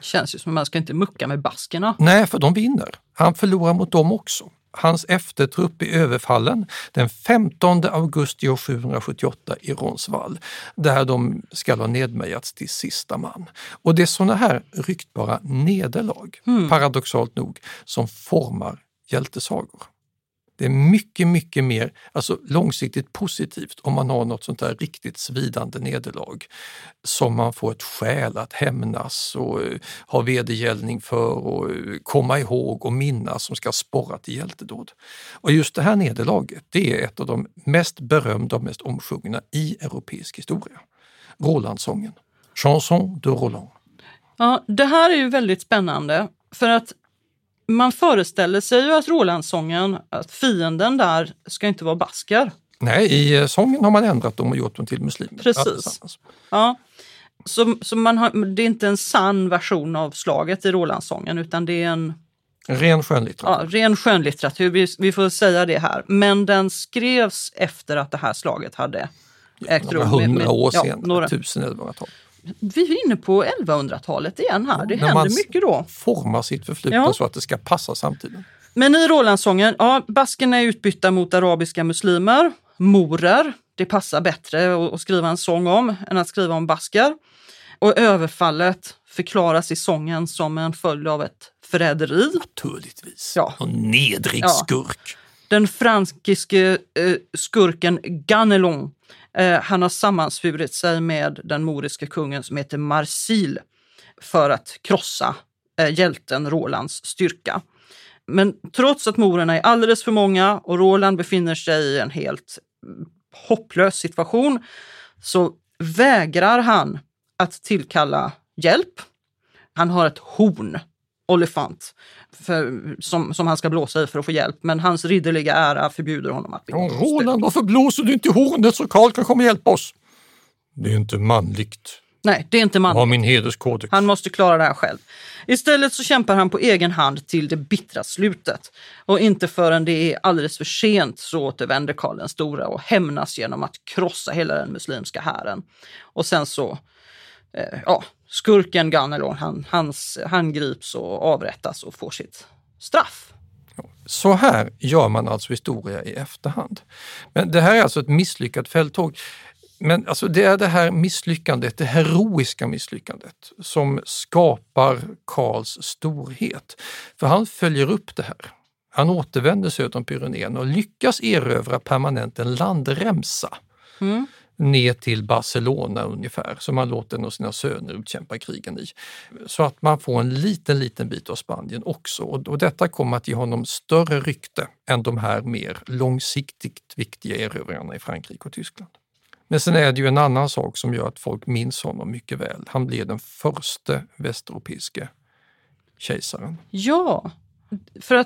Känns ju som att man ska inte mucka med baskerna. Nej, för de vinner. Han förlorar mot dem också. Hans eftertrupp är överfallen den 15 augusti år 778 i Roncesvalles, där de ska ha nedmejats till sista man. Och det är såna här ryktbara nederlag, paradoxalt nog, som formar hjältesagor. Det är mycket, mycket mer långsiktigt positivt om man har något sånt där riktigt svidande nederlag som man får ett skäl att hämnas och ha vedergällning för och komma ihåg och minnas, som ska sporra till hjältedåd. Och just det här nederlaget, det är ett av de mest berömda och mest omsjungna i europeisk historia. Rolandssången. Chanson de Roland. Ja, det här är ju väldigt spännande, för att man föreställer sig ju att Rolandssången, att fienden där ska inte vara baskar. Nej, i sången har man ändrat dem och gjort dem till muslimer. Precis. Ja. Så det är inte en sann version av slaget i Rolandssången, utan det är en ren skönlitteratur. Ja, ren skönlitteratur. Vi får säga det här. Men den skrevs efter att det här slaget hade ägt rum. 100 år senare, 1100-tal. Vi är inne på 1100-talet igen här. Det händer mycket då. Formar sitt förflutna så att det ska passa samtiden. Men i Rolandssången, baskerna är utbytta mot arabiska muslimer, morer. Det passar bättre att skriva en sång om än att skriva om baskar. Och överfallet förklaras i sången som en följd av ett förräderi. Naturligtvis. En nedrig skurk. Den frankiske skurken Ganelon, han har sammansvurit sig med den moriska kungen som heter Marsil för att krossa hjälten Rolands styrka. Men trots att morerna är alldeles för många och Roland befinner sig i en helt hopplös situation, så vägrar han att tillkalla hjälp. Han har ett horn, olifant, som han ska blåsa i för att få hjälp, men hans ridderliga ära förbjuder honom att bli Roland, varför blåser du inte hornet så Karl kan komma och hjälpa oss? Det är inte manligt. Nej, det är inte manligt. Jag har min hederskodex. Han måste klara det här själv. Istället så kämpar han på egen hand till det bittra slutet. Och inte förrän det är alldeles för sent så återvänder Karl den stora och hämnas genom att krossa hela den muslimska hären. Och sen så, skurken Ganelon, han grips och avrättas och får sitt straff. Så här gör man alltså historia i efterhand. Men det här är alltså ett misslyckat fälttåg. Men alltså det är det här misslyckandet, det heroiska misslyckandet, som skapar Karls storhet. För han följer upp det här. Han återvänder söder om Pyrenén och lyckas erövra permanent en landremsa ner till Barcelona ungefär, som han låter en av sina söner utkämpa krigen i. Så att man får en liten bit av Spanien också. Och detta kommer att ge honom större rykte än de här mer långsiktigt viktiga erövringarna i Frankrike och Tyskland. Men sen är det ju en annan sak som gör att folk minns honom mycket väl. Han blev den första västeuropeiska kejsaren. Ja, för att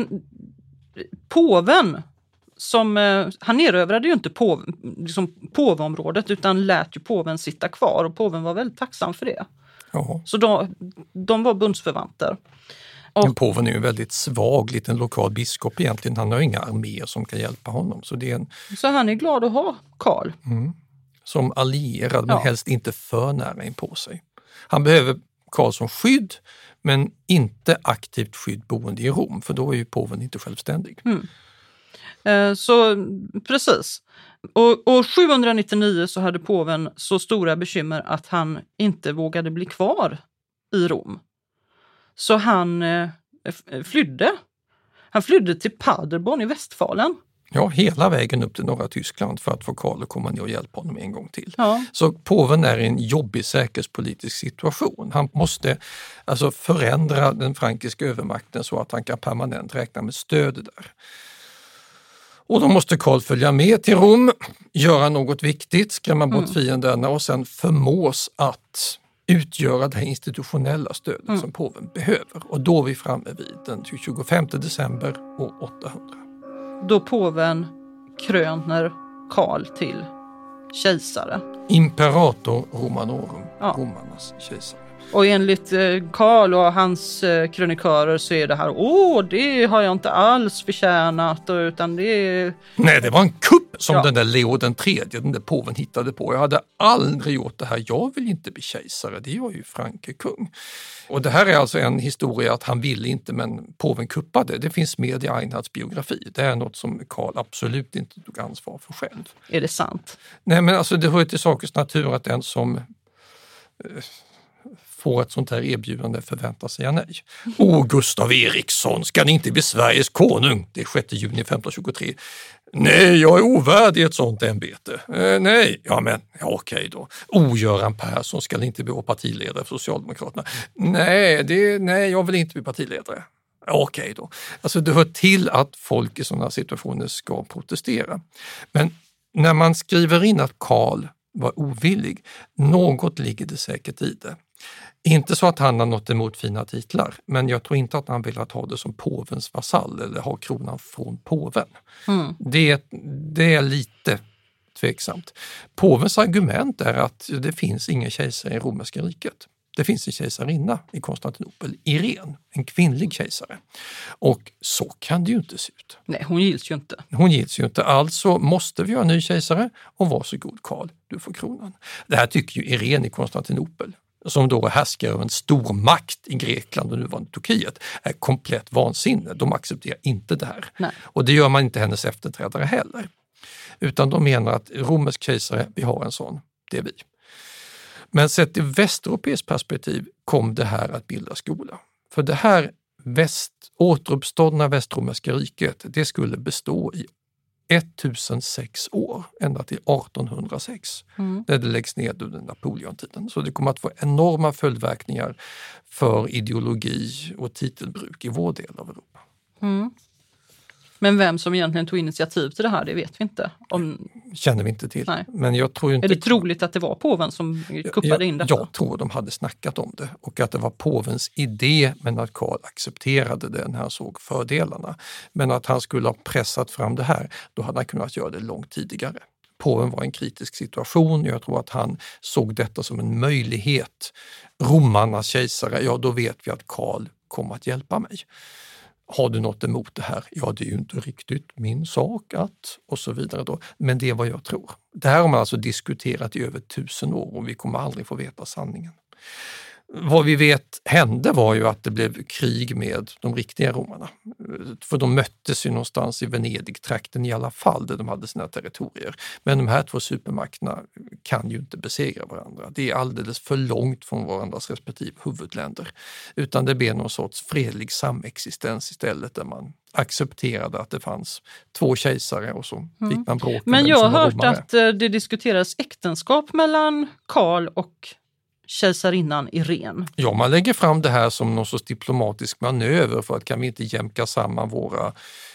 påven, han erövrade ju inte påveområdet utan lät ju påven sitta kvar, och påven var väldigt tacksam för det. Jaha. Så de var bundsförvanter. Men påven är ju en väldigt svag liten lokal biskop egentligen. Han har inga arméer som kan hjälpa honom. Så han är glad att ha Karl. Som allierad, men helst inte för nära in på sig. Han behöver Karl som skydd, men inte aktivt skydd boende i Rom, för då är ju påven inte självständig. Så precis. Och 799 så hade påven så stora bekymmer att han inte vågade bli kvar i Rom. Så han flydde. Han flydde till Paderborn i Westfalen. Ja, hela vägen upp till norra Tyskland för att få Karl att komma ner och hjälpa honom en gång till. Ja. Så påven är i en jobbig säkerhetspolitisk situation. Han måste alltså förändra den frankiska övermakten så att han kan permanent räkna med stöd där. Och då måste Karl följa med till Rom, göra något viktigt, skrämma bort fienderna och sen förmås att utgöra det här institutionella stödet som påven behöver. Och då är vi framme vid den 25 december år 800. Då påven kröner Karl till kejsare. Imperator Romanorum, romarnas kejsare. Och enligt Karl och hans krönikörer så är det här, det har jag inte alls förtjänat, utan det är... Nej, det var en kupp som den där Leo den tredje, den där påven hittade på. Jag hade aldrig gjort det här, jag vill inte bli kejsare, det var ju Franke kung. Och det här är alltså en historia att han ville inte, men påven kuppade. Det finns med i Einhards biografi. Det är något som Karl absolut inte tog ansvar för själv. Är det sant? Nej, men alltså det hör till sakens natur att den som får ett sånt här erbjudande förväntar sig nej. Gustav Eriksson, ska ni inte bli Sveriges konung? Det är 6 juni 1523. Nej, jag är ovärdig ett sånt ämbete. Nej, okej då. Göran Persson, ska ni inte bli partiledare för Socialdemokraterna? Nej, jag vill inte bli partiledare. Okej då. Alltså det hör till att folk i sådana situationer ska protestera. Men när man skriver in att Karl var ovillig, något ligger det säkert i det. Inte så att han har något emot fina titlar, men jag tror inte att han vill ha det som påvens vasall eller ha kronan från påven. Det är lite tveksamt. Påvens argument är att det finns ingen kejsare i romerska riket. Det finns en kejsarinna i Konstantinopel, Irene, en kvinnlig kejsare. Och så kan det ju inte se ut. Nej, hon gills ju inte. Hon gills ju inte. Alltså måste vi ha en ny kejsare och varsågod Karl, du får kronan. Det här tycker ju Irene i Konstantinopel, som då härskar över en stor makt i Grekland och nuvarande Turkiet, är komplett vansinne. De accepterar inte det här. Nej. Och det gör man inte hennes efterträdare heller. Utan de menar att romersk kejsare, vi har en sån, det är vi. Men sett i västeuropeiskt perspektiv kom det här att bilda skola. För det här återuppstådna västromerska riket, det skulle bestå i 1006 år, ända till 1806, när det läggs ned under Napoleontiden. Så det kommer att få enorma följdverkningar för ideologi och titelbruk i vår del av Europa. Men vem som egentligen tog initiativ till det här, det vet vi inte. Känner vi inte till. Nej. Men jag tror inte... Är det troligt att det var påven som kuppade in detta? Jag tror de hade snackat om det och att det var påvens idé, men att Karl accepterade det när han såg fördelarna. Men att han skulle ha pressat fram det här, då hade han kunnat göra det långt tidigare. Påven var i en kritisk situation, jag tror att han såg detta som en möjlighet. Romarnas kejsare, då vet vi att Karl kommer att hjälpa mig. Har du något emot det här? Ja, det är ju inte riktigt min sak att, och så vidare då. Men det är vad jag tror. Det här har man alltså diskuterat i över 1000 år och vi kommer aldrig få veta sanningen. Vad vi vet hände var ju att det blev krig med de riktiga romarna. För de möttes ju någonstans i Venedig-trakten i alla fall, där de hade sina territorier. Men de här två supermakterna kan ju inte besegra varandra. Det är alldeles för långt från varandras respektive huvudländer. Utan det blev någon sorts fredlig samexistens istället, där man accepterade att det fanns två kejsare och så fick man bråk. Men jag har hört att det diskuteras äktenskap mellan Karl och kejsarinnan Irene. Ja, man lägger fram det här som någon sorts diplomatisk manöver för att kan vi inte jämka samman våra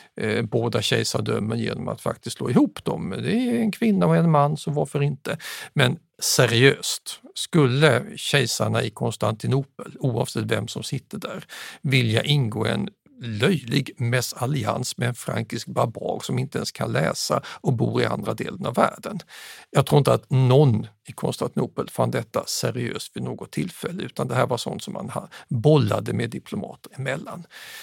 båda kejsardömen genom att faktiskt slå ihop dem. Det är en kvinna och en man, så varför inte? Men seriöst, skulle kejsarna i Konstantinopel, oavsett vem som sitter där, vilja ingå en löjlig messallians med en frankisk barbar som inte ens kan läsa och bor i andra delen av världen. Jag tror inte att någon i Konstantinopel fann detta seriöst vid något tillfälle, utan det här var sånt som man bollade med diplomater emellan.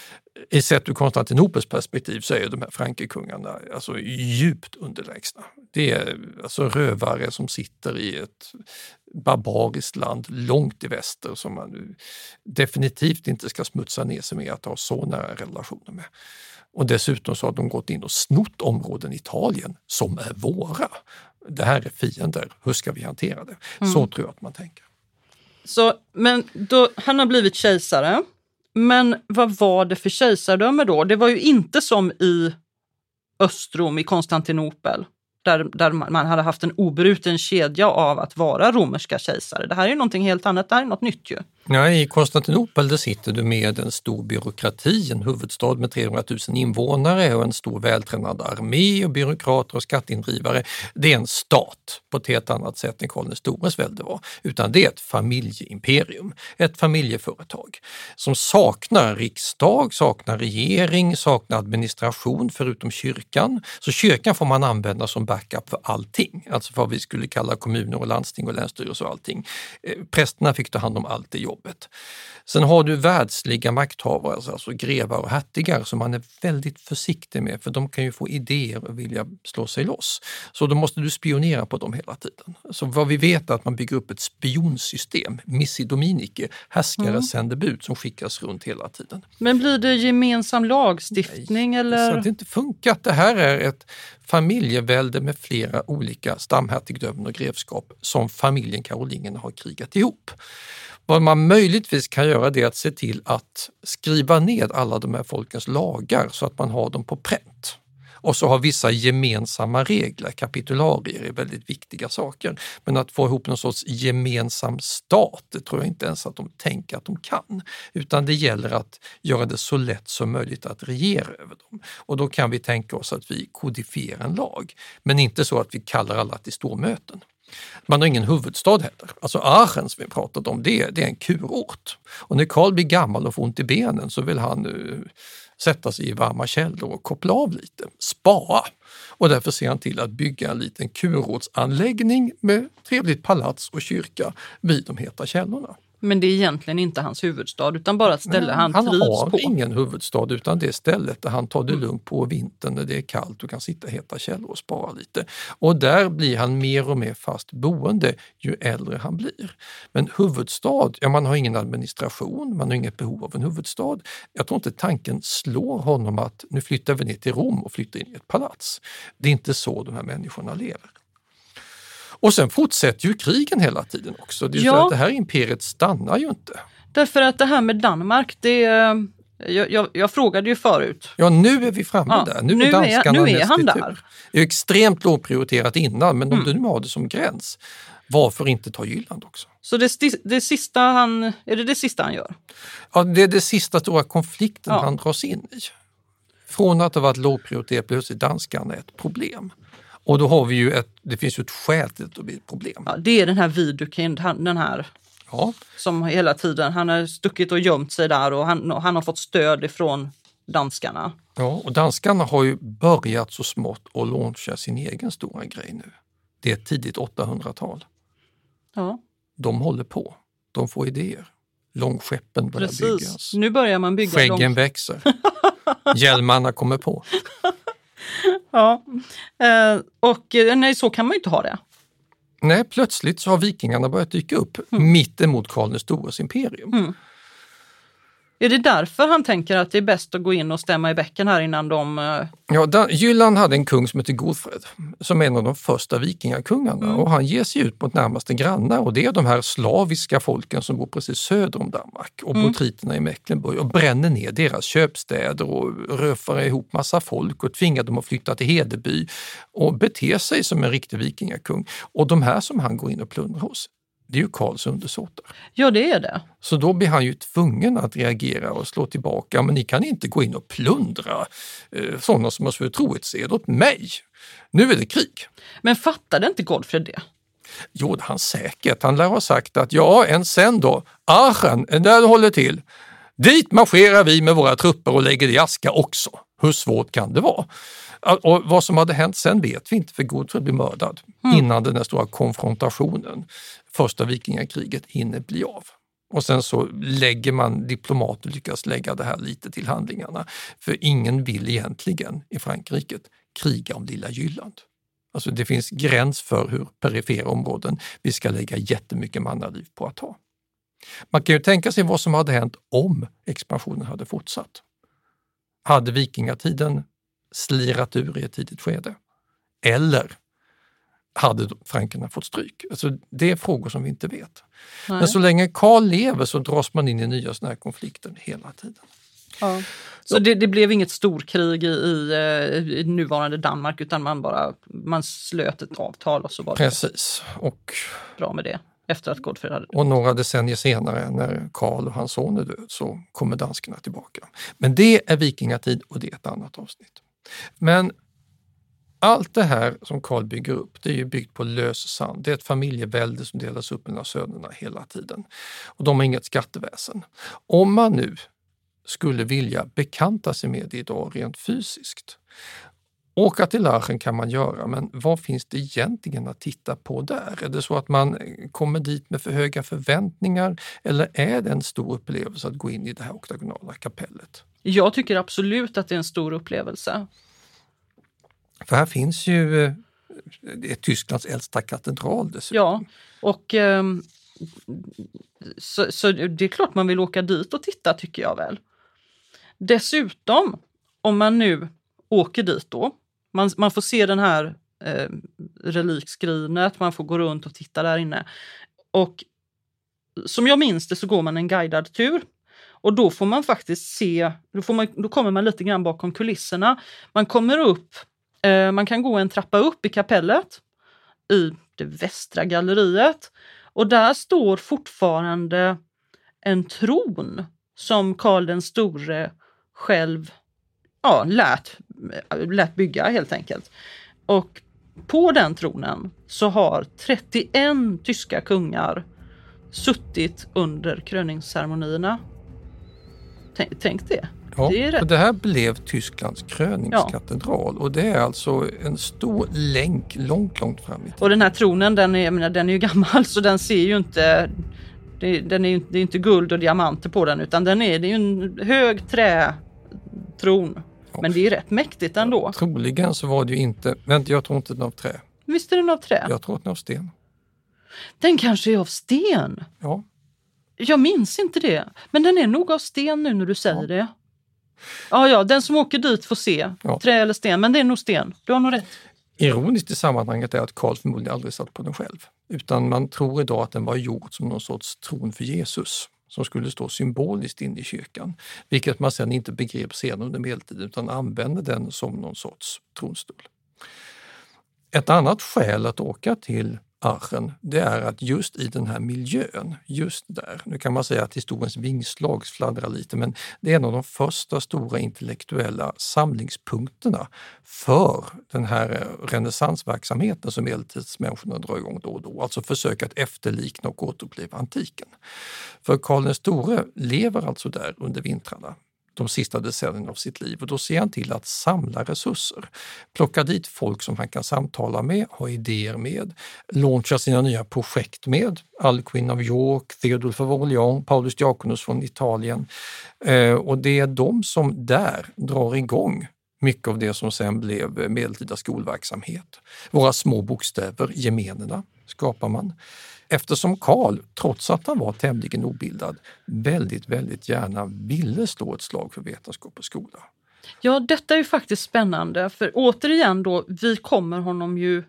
I sett ur Konstantinopels perspektiv så är de här frankekungarna alltså djupt underlägsna. Det är alltså rövare som sitter i ett barbariskt land långt i väster som man definitivt inte ska smutsa ner sig med att ha så nära relationer med. Och dessutom så har de gått in och snott områden i Italien som är våra. Det här är fiender, hur ska vi hantera det? Så tror jag att man tänker. Så, men då, han har blivit kejsare. Men vad var det för kejsardöme då? Det var ju inte som i Östrom, i Konstantinopel, där man hade haft en obruten kedja av att vara romerska kejsare. Det här är ju någonting helt annat, det här är något nytt ju. Nej, i Konstantinopel där sitter du med en stor byråkrati, en huvudstad med 300 000 invånare och en stor vältränad armé och byråkrater och skatteindrivare. Det är en stat på ett helt annat sätt än Karl den stores välde var, utan det är ett familjeimperium, ett familjeföretag som saknar riksdag, saknar regering, saknar administration förutom kyrkan. Så kyrkan får man använda som backup för allting. Alltså för vad vi skulle kalla kommuner och landsting och länsstyrelser och allting. Prästerna fick ta hand om allt det jobbet. Sen har du världsliga makthavare, alltså grevar och hertigar som man är väldigt försiktig med, för de kan ju få idéer och vilja slå sig loss. Så då måste du spionera på dem hela tiden. Så vad vi vet är att man bygger upp ett spionsystem, missi dominici, härskare sänder bud som skickas runt hela tiden. Men blir det gemensam lagstiftning? Nej, eller? Så det inte funkat. Det här är ett familjevälde med flera olika stamhertigdömen och grevskap som familjen Karolingerna har krigat ihop. Vad man möjligtvis kan göra det är att se till att skriva ned alla de här folkens lagar så att man har dem på pränt. Och så har vissa gemensamma regler, kapitularier är väldigt viktiga saker. Men att få ihop någon sorts gemensam stat, det tror jag inte ens att de tänker att de kan. Utan det gäller att göra det så lätt som möjligt att regera över dem. Och då kan vi tänka oss att vi kodifierar en lag. Men inte så att vi kallar alla till stormöten. Man har ingen huvudstad heller. Alltså Aachen som vi pratat om, det är en kurort. Och när Karl blir gammal och får ont i benen så vill han sätta sig i varma källor och koppla av lite, spara. Och därför ser han till att bygga en liten kurortsanläggning med trevligt palats och kyrka vid de heta källorna. Men det är egentligen inte hans huvudstad utan bara ett ställe han trivs på. Han har ingen huvudstad utan det stället där han tar det lugnt på vintern när det är kallt och kan sitta i heta källor och spara lite. Och där blir han mer och mer fast boende ju äldre han blir. Men huvudstad, man har ingen administration, man har inget behov av en huvudstad. Jag tror inte tanken slår honom att nu flyttar vi ner till Rom och flyttar in i ett palats. Det är inte så de här människorna lever. Och sen fortsätter ju krigen hela tiden också. Det är så att det här imperiet stannar ju inte. Därför att det här med Danmark, jag frågade ju förut. Ja, nu är vi framme där. Nu är han där. Det är extremt lågprioriterat innan, men om du nu har det som gräns, varför inte ta Jylland också? Så det sista är det sista han gör? Ja, det är det sista stora konflikten han dras in i. Från att det var ett lågprioriterat plötsligt danskarna är ett problem. Och då har vi ju det finns ju ett skäl till att det blir ett problem. Ja, det är den här Widukind, den här som hela tiden, han har stuckit och gömt sig där och han har fått stöd ifrån danskarna. Ja, och danskarna har ju börjat så smått att launcha sin egen stora grej nu. Det är tidigt 800-tal. Ja. De håller på, de får idéer. Långskeppen börjar byggas. Nu börjar man bygga. Skäggen växer. Hjälmarna kommer på. Ja, och nej, så kan man ju inte ha det. Nej, plötsligt så har vikingarna börjat dyka upp mitt emot Karl den stores imperium. Är det därför han tänker att det är bäst att gå in och stämma i bäcken här innan de... Ja, Jylland hade en kung som heter Godfred, som är en av de första vikingakungarna. Och han ger sig ut mot närmaste grannar och det är de här slaviska folken som bor precis söder om Danmark och botriterna i Mecklenburg och bränner ner deras köpstäder och röfar ihop massa folk och tvingar dem att flytta till Hedeby och bete sig som en riktig vikingakung. Och de här som han går in och plundrar hos, det är ju Karls undersåtar. Ja, det är det. Så då blir han ju tvungen att reagera och slå tillbaka. Men ni kan inte gå in och plundra sådana som har svårt trohetsed åt mig. Nu är det krig. Men fattade inte Godfred det? Jo, det han säkert. Han lär ha sagt att än sen då, Aachen, där du håller till. Dit marscherar vi med våra trupper och lägger det i aska också. Hur svårt kan det vara? Och vad som hade hänt sen vet vi inte, för Godfred blir mördad innan den här stora konfrontationen, första vikingakriget, hinner bli av. Och sen så lägger man diplomater lyckas lägga det här lite till handlingarna. För ingen vill egentligen i Frankrike kriga om lilla Jylland. Alltså det finns gräns för hur perifera områden vi ska lägga jättemycket mannaliv på att ha. Man kan ju tänka sig vad som hade hänt om expansionen hade fortsatt. Hade vikingatiden slirat ur i ett tidigt skede? Eller hade frankerna fått stryk? Alltså, det är frågor som vi inte vet. Nej. Men så länge Karl lever så dras man in i nya såna här konflikter hela tiden. Ja. Så det blev inget storkrig i nuvarande Danmark utan man slöt ett avtal och så var det precis. Och bra med det. Efter att Godfred hade dött. Och några decennier senare när Karl och hans son är död så kommer danskarna tillbaka. Men det är vikingatid och det är ett annat avsnitt. Men allt det här som Karl bygger upp, det är ju byggt på lös sand. Det är ett familjevälde som delas upp mellan sönerna hela tiden. Och de har inget skatteväsen. Om man nu skulle vilja bekanta sig med det idag rent fysiskt Åka till Aachen kan man göra, men vad finns det egentligen att titta på där? Är det så att man kommer dit med för höga förväntningar eller är det en stor upplevelse att gå in i det här oktagonala kapellet? Jag tycker absolut att det är en stor upplevelse. För här finns ju Tysklands äldsta katedral dessutom. Ja, och så det är klart man vill åka dit och titta, tycker jag väl. Dessutom, om man nu åker dit då, man får se den här relikskrinet, man får gå runt och titta där inne. Och som jag minns det så går man en guidad tur. Och då får man faktiskt se, då kommer man lite grann bakom kulisserna. Man kommer upp, man kan gå en trappa upp i kapellet i det västra galleriet. Och där står fortfarande en tron som Karl den store själv lät bygga helt enkelt. Och på den tronen så har 31 tyska kungar suttit under kröningsceremonierna. Tänk det. Ja, det är rätt. Och det här blev Tysklands kröningskatedral och det är alltså en stor länk långt fram i tiden. Och den här tronen, den är ju gammal så den ser ju inte, det är inte guld och diamanter på den utan det är ju en hög trätron. Ja. Men det är rätt mäktigt ändå. Troligen så var det ju inte, men jag tror inte den av trä. Visst är den av trä? Jag tror att den är av sten. Den kanske är av sten? Ja. Jag minns inte det. Men den är nog av sten nu när du säger det. Ja, den som åker dit får se. Ja. Trä eller sten, men det är nog sten. Du har nog rätt. Ironiskt i sammanhanget är att Karl förmodligen aldrig satt på den själv. Utan man tror idag att den var gjord som någon sorts tron för Jesus. Som skulle stå symboliskt in i kyrkan. Vilket man sedan inte begrep sen under medeltiden utan använde den som någon sorts tronstol. Ett annat skäl att åka till Aachen, det är att just i den här miljön, just där, nu kan man säga att historiens vingslag fladdrar lite, men det är en av de första stora intellektuella samlingspunkterna för den här renässansverksamheten som medeltidsmänniskorna drar igång då och då, alltså försöka att efterlikna och återuppleva antiken. För Karl den store lever alltså där under vintrarna. De sista decennierna av sitt liv och då ser han till att samla resurser. Plocka dit folk som han kan samtala med, ha idéer med, launcha sina nya projekt med. Alcuin av York, Theodulf av Orléans, Paulus Diaconus från Italien. Och det är de som där drar igång mycket av det som sen blev medeltida skolverksamhet. Våra små bokstäver, gemenerna, skapar man. Eftersom Karl, trots att han var tämligen obildad, väldigt gärna ville slå ett slag för vetenskap och skola. Ja, detta är ju faktiskt spännande. För återigen då, vi kommer honom ju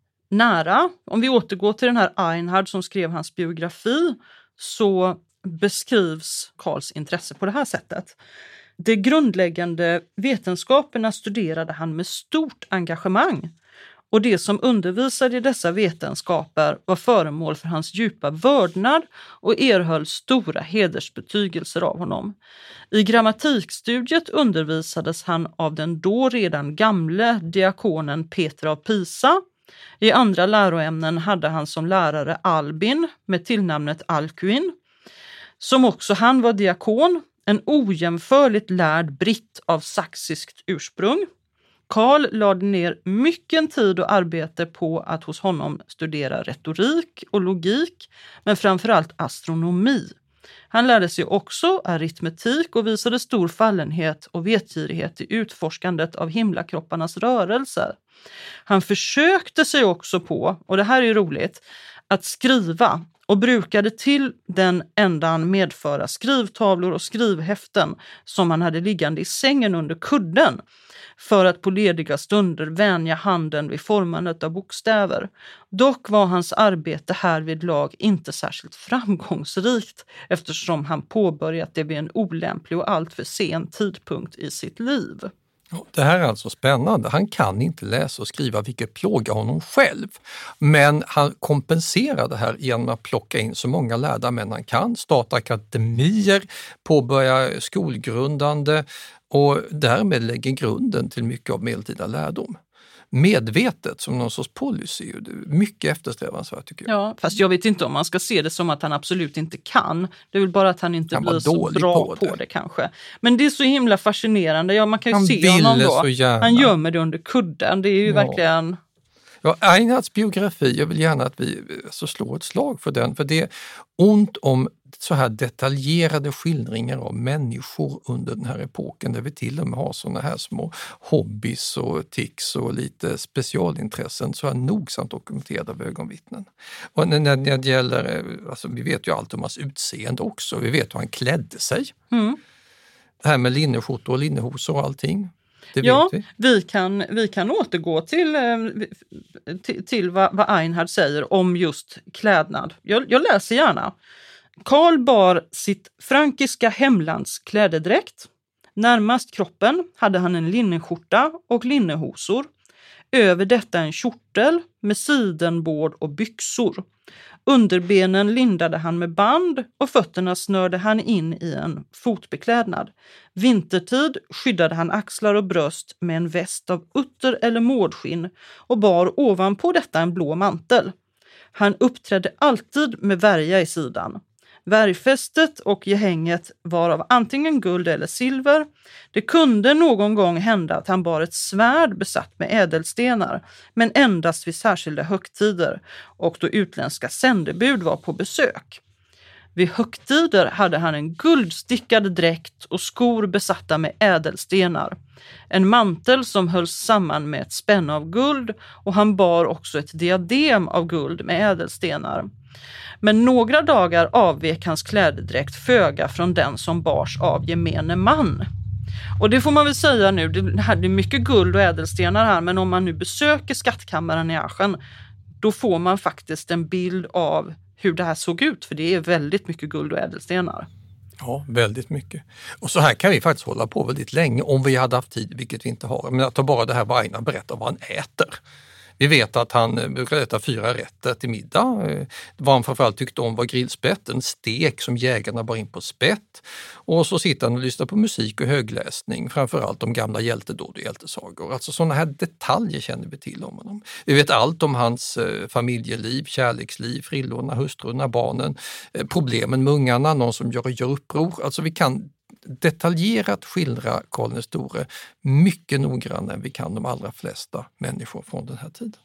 nära. Om vi återgår till den här Einhard som skrev hans biografi så beskrivs Karls intresse på det här sättet. De grundläggande vetenskaperna studerade han med stort engagemang. Och det som undervisade i dessa vetenskaper var föremål för hans djupa vördnad och erhöll stora hedersbetygelser av honom. I grammatikstudiet undervisades han av den då redan gamle diakonen Peter av Pisa. I andra läroämnen hade han som lärare Albin med tillnamnet Alcuin, som också han var diakon, en ojämförligt lärd britt av saxiskt ursprung. Karl lade ner mycket tid och arbete på att hos honom studera retorik och logik, men framförallt astronomi. Han lärde sig också aritmetik och visade stor fallenhet och vetgirighet i utforskandet av himlakropparnas rörelser. Han försökte sig också på, och det här är roligt, att skriva och brukade till den ändan medföra skrivtavlor och skrivhäften som han hade liggande i sängen under kudden för att på lediga stunder vänja handen vid formandet av bokstäver. Dock var hans arbete härvidlag inte särskilt framgångsrikt eftersom han påbörjat det vid en olämplig och alltför sen tidpunkt i sitt liv. Det här är alltså spännande. Han kan inte läsa och skriva, vilket plågar honom själv. Men han kompenserar det här genom att plocka in så många lärda män han kan, starta akademier, påbörja skolgrundande och därmed lägger grunden till mycket av medeltida lärdom. medvetet som någon sorts policy. Det är mycket eftersträvansvärt tycker jag. Ja, fast jag vet inte om man ska se det som att han absolut inte kan. Det är väl bara att han inte blir så bra på det kanske. Men det är så himla fascinerande. Ja, man kan ju se honom då. Han gömmer det under kudden. Det är ju verkligen... Ja, Einhards biografi, jag vill gärna att vi slår ett slag för den. För det är ont om så här detaljerade skildringar av människor under den här epoken där vi till och med har såna här små hobbys och tics och lite specialintressen så här nogsamt dokumenterade av ögonvittnen. Och när det gäller, alltså vi vet ju allt om hans utseende också, vi vet hur han klädde sig. Det här med linneskjortor och linnehosor och allting. Ja, vi kan återgå till vad Einhard säger om just klädnad. Jag läser gärna. Karl bar sitt frankiska hemlands klädedräkt. Närmast kroppen hade han en linneskjorta och linnehosor. Över detta en kjortel med sidenbord och byxor. Underbenen lindade han med band och fötterna snörde han in i en fotbeklädnad. Vintertid skyddade han axlar och bröst med en väst av utter eller mårdskinn och bar ovanpå detta en blå mantel. Han uppträdde alltid med värja i sidan. Värjfästet och gehänget var av antingen guld eller silver. Det kunde någon gång hända att han bar ett svärd besatt med ädelstenar, men endast vid särskilda högtider och då utländska sändebud var på besök. Vid högtider hade han en guldstickad dräkt och skor besatta med ädelstenar. En mantel som hölls samman med ett spänne av guld och han bar också ett diadem av guld med ädelstenar. Men några dagar avvek hans klädedräkt föga från den som bars av gemene man. Och det får man väl säga nu, det här är mycket guld och ädelstenar här, men om man nu besöker skattkammaren i Aachen, då får man faktiskt en bild av hur det här såg ut, för det är väldigt mycket guld och ädelstenar. Ja, väldigt mycket. Och så här kan vi faktiskt hålla på väldigt länge om vi hade haft tid, vilket vi inte har. Men jag tar bara det här vad Einar berättar vad han äter. Vi vet att han brukar äta 4 rätter till middag. Vad han framförallt tyckte om var grillspett, en stek som jägarna bar in på spett. Och så sitter han och lyssnar på musik och högläsning, framförallt om gamla hjältedåd och hjältesagor. Alltså sådana här detaljer känner vi till om honom. Vi vet allt om hans familjeliv, kärleksliv, frillorna, hustrurna, barnen, problemen med ungarna, någon som gör uppror. Alltså vi kan detaljerat skildra Karl den store mycket noggrannare än vi kan de allra flesta människor från den här tiden.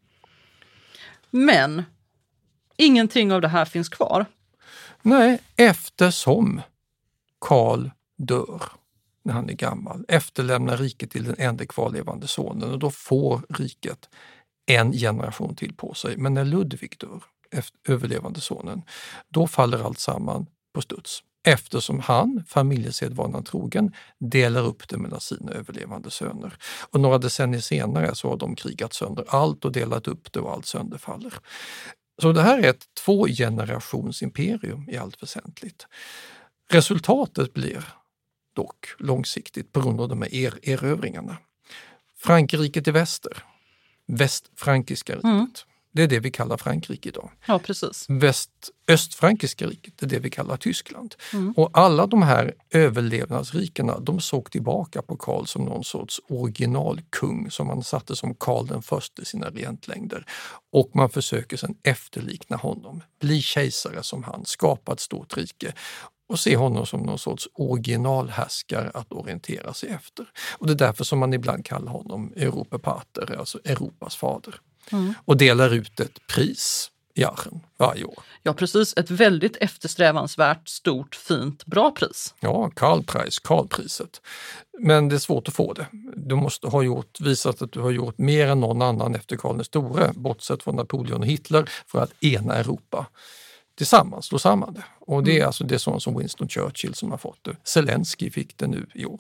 Men ingenting av det här finns kvar. Nej, eftersom Karl dör när han är gammal, efterlämnar riket till den enda kvarlevande sonen och då får riket en generation till på sig. Men när Ludvig dör, överlevande sonen, då faller allt samman på studs. Eftersom han, familjesedvanan trogen, delar upp det mellan sina överlevande söner. Och några decennier senare så har de krigat sönder allt och delat upp det och allt sönderfaller. Så det här är ett 2-generationsimperium i allt väsentligt. Resultatet blir dock långsiktigt på grund av de här erövringarna. Frankrike i väster, västfrankiska riket. Det är det vi kallar Frankrike idag. Ja, precis. Östfrankiska riket, det är det vi kallar Tyskland. Och alla de här överlevnadsrikena, de såg tillbaka på Karl som någon sorts originalkung som man satte som Karl den första i sina regentlängder. Och man försöker sedan efterlikna honom, bli kejsare som han, skapa ett stort rike och se honom som någon sorts originalhärskare att orientera sig efter. Och det är därför som man ibland kallar honom Europa Pater, alltså Europas fader. Och delar ut ett pris i Aachen varje år. Ja, precis. Ett väldigt eftersträvansvärt, stort, fint, bra pris. Ja, Karlpriset. Men det är svårt att få det. Du måste ha visat att du har gjort mer än någon annan efter Karl den store, bortsett från Napoleon och Hitler, för att ena Europa tillsammans, slå samman det. Och det är alltså det sånt som Winston Churchill som har fått det. Zelensky fick det nu i år.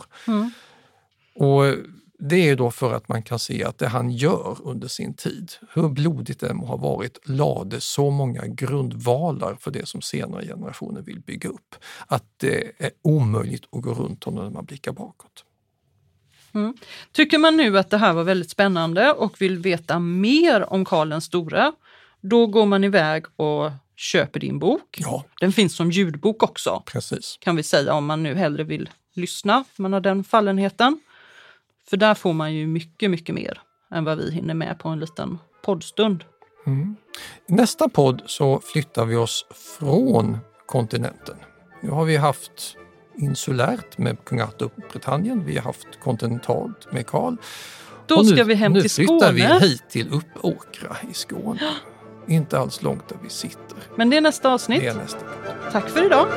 Och det är då för att man kan se att det han gör under sin tid, hur blodigt det har varit, lade så många grundvalar för det som senare generationer vill bygga upp. Att det är omöjligt att gå runt honom när man blickar bakåt. Tycker man nu att det här var väldigt spännande och vill veta mer om Karl den store, då går man iväg och köper din bok. Ja. Den finns som ljudbok också. Precis. Kan vi säga, om man nu hellre vill lyssna, man har den fallenheten. För där får man ju mycket, mycket mer än vad vi hinner med på en liten poddstund. I nästa podd så flyttar vi oss från kontinenten. Nu har vi haft insulärt med kung Arthur Britannien, vi har haft kontinentalt med Karl. Då ska vi hem till Skåne. Nu flyttar vi hit till Uppåkra i Skåne. Inte alls långt där vi sitter. Men det är nästa avsnitt. Det är nästa. Tack för idag.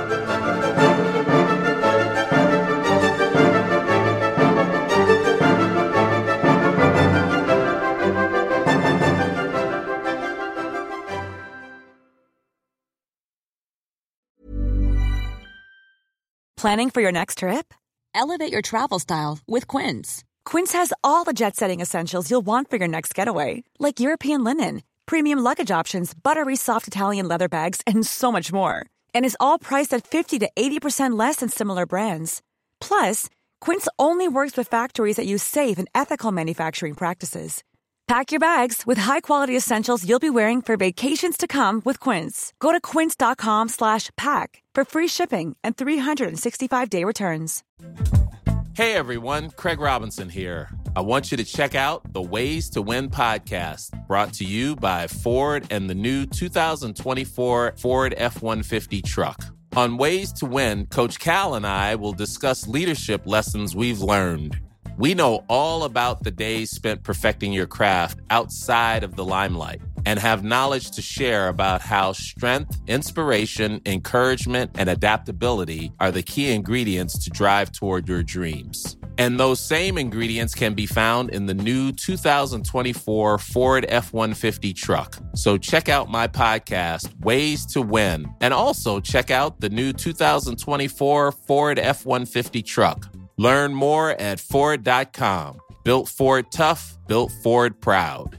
Planning for your next trip? Elevate your travel style with Quince. Quince has all the jet-setting essentials you'll want for your next getaway, like European linen, premium luggage options, buttery soft Italian leather bags, and so much more. And is all priced at 50 to 80% less than similar brands. Plus, Quince only works with factories that use safe and ethical manufacturing practices. Pack your bags with high-quality essentials you'll be wearing for vacations to come with Quince. Go to quince.com/pack for free shipping and 365-day returns. Hey everyone, Craig Robinson here. I want you to check out the Ways to Win podcast, brought to you by Ford and the new 2024 Ford F-150 truck. On Ways to Win, Coach Cal and I will discuss leadership lessons we've learned. We know all about the days spent perfecting your craft outside of the limelight and have knowledge to share about how strength, inspiration, encouragement, and adaptability are the key ingredients to drive toward your dreams. And those same ingredients can be found in the new 2024 Ford F-150 truck. So check out my podcast, Ways to Win, and also check out the new 2024 Ford F-150 truck. Learn more at Ford.com. Built Ford tough, built Ford proud.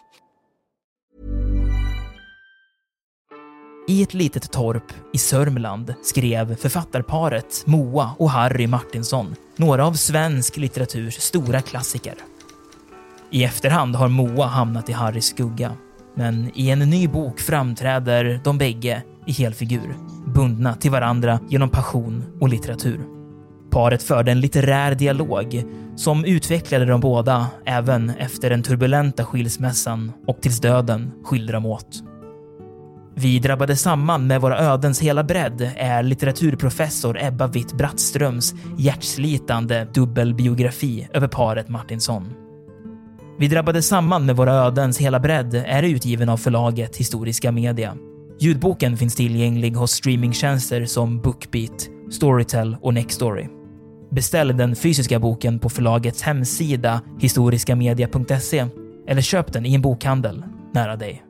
I ett litet torp i Sörmland skrev författarparet Moa och Harry Martinsson några av svensk litteraturs stora klassiker. I efterhand har Moa hamnat i Harrys skugga, men i en ny bok framträder de bägge i helfigur, bundna till varandra genom passion och litteratur. Paret förde en litterär dialog som utvecklade de båda även efter den turbulenta skilsmässan och tills döden skilde dem åt. Vi drabbade samman med våra ödens hela bredd är litteraturprofessor Ebba Witt-Brattströms hjärtslitande dubbelbiografi över paret Martinsson. Vi drabbade samman med våra ödens hela bredd är utgiven av förlaget Historiska Media. Ljudboken finns tillgänglig hos streamingtjänster som Bookbeat, Storytel och Nextory. Beställ den fysiska boken på förlagets hemsida historiskamedia.se eller köp den i en bokhandel nära dig.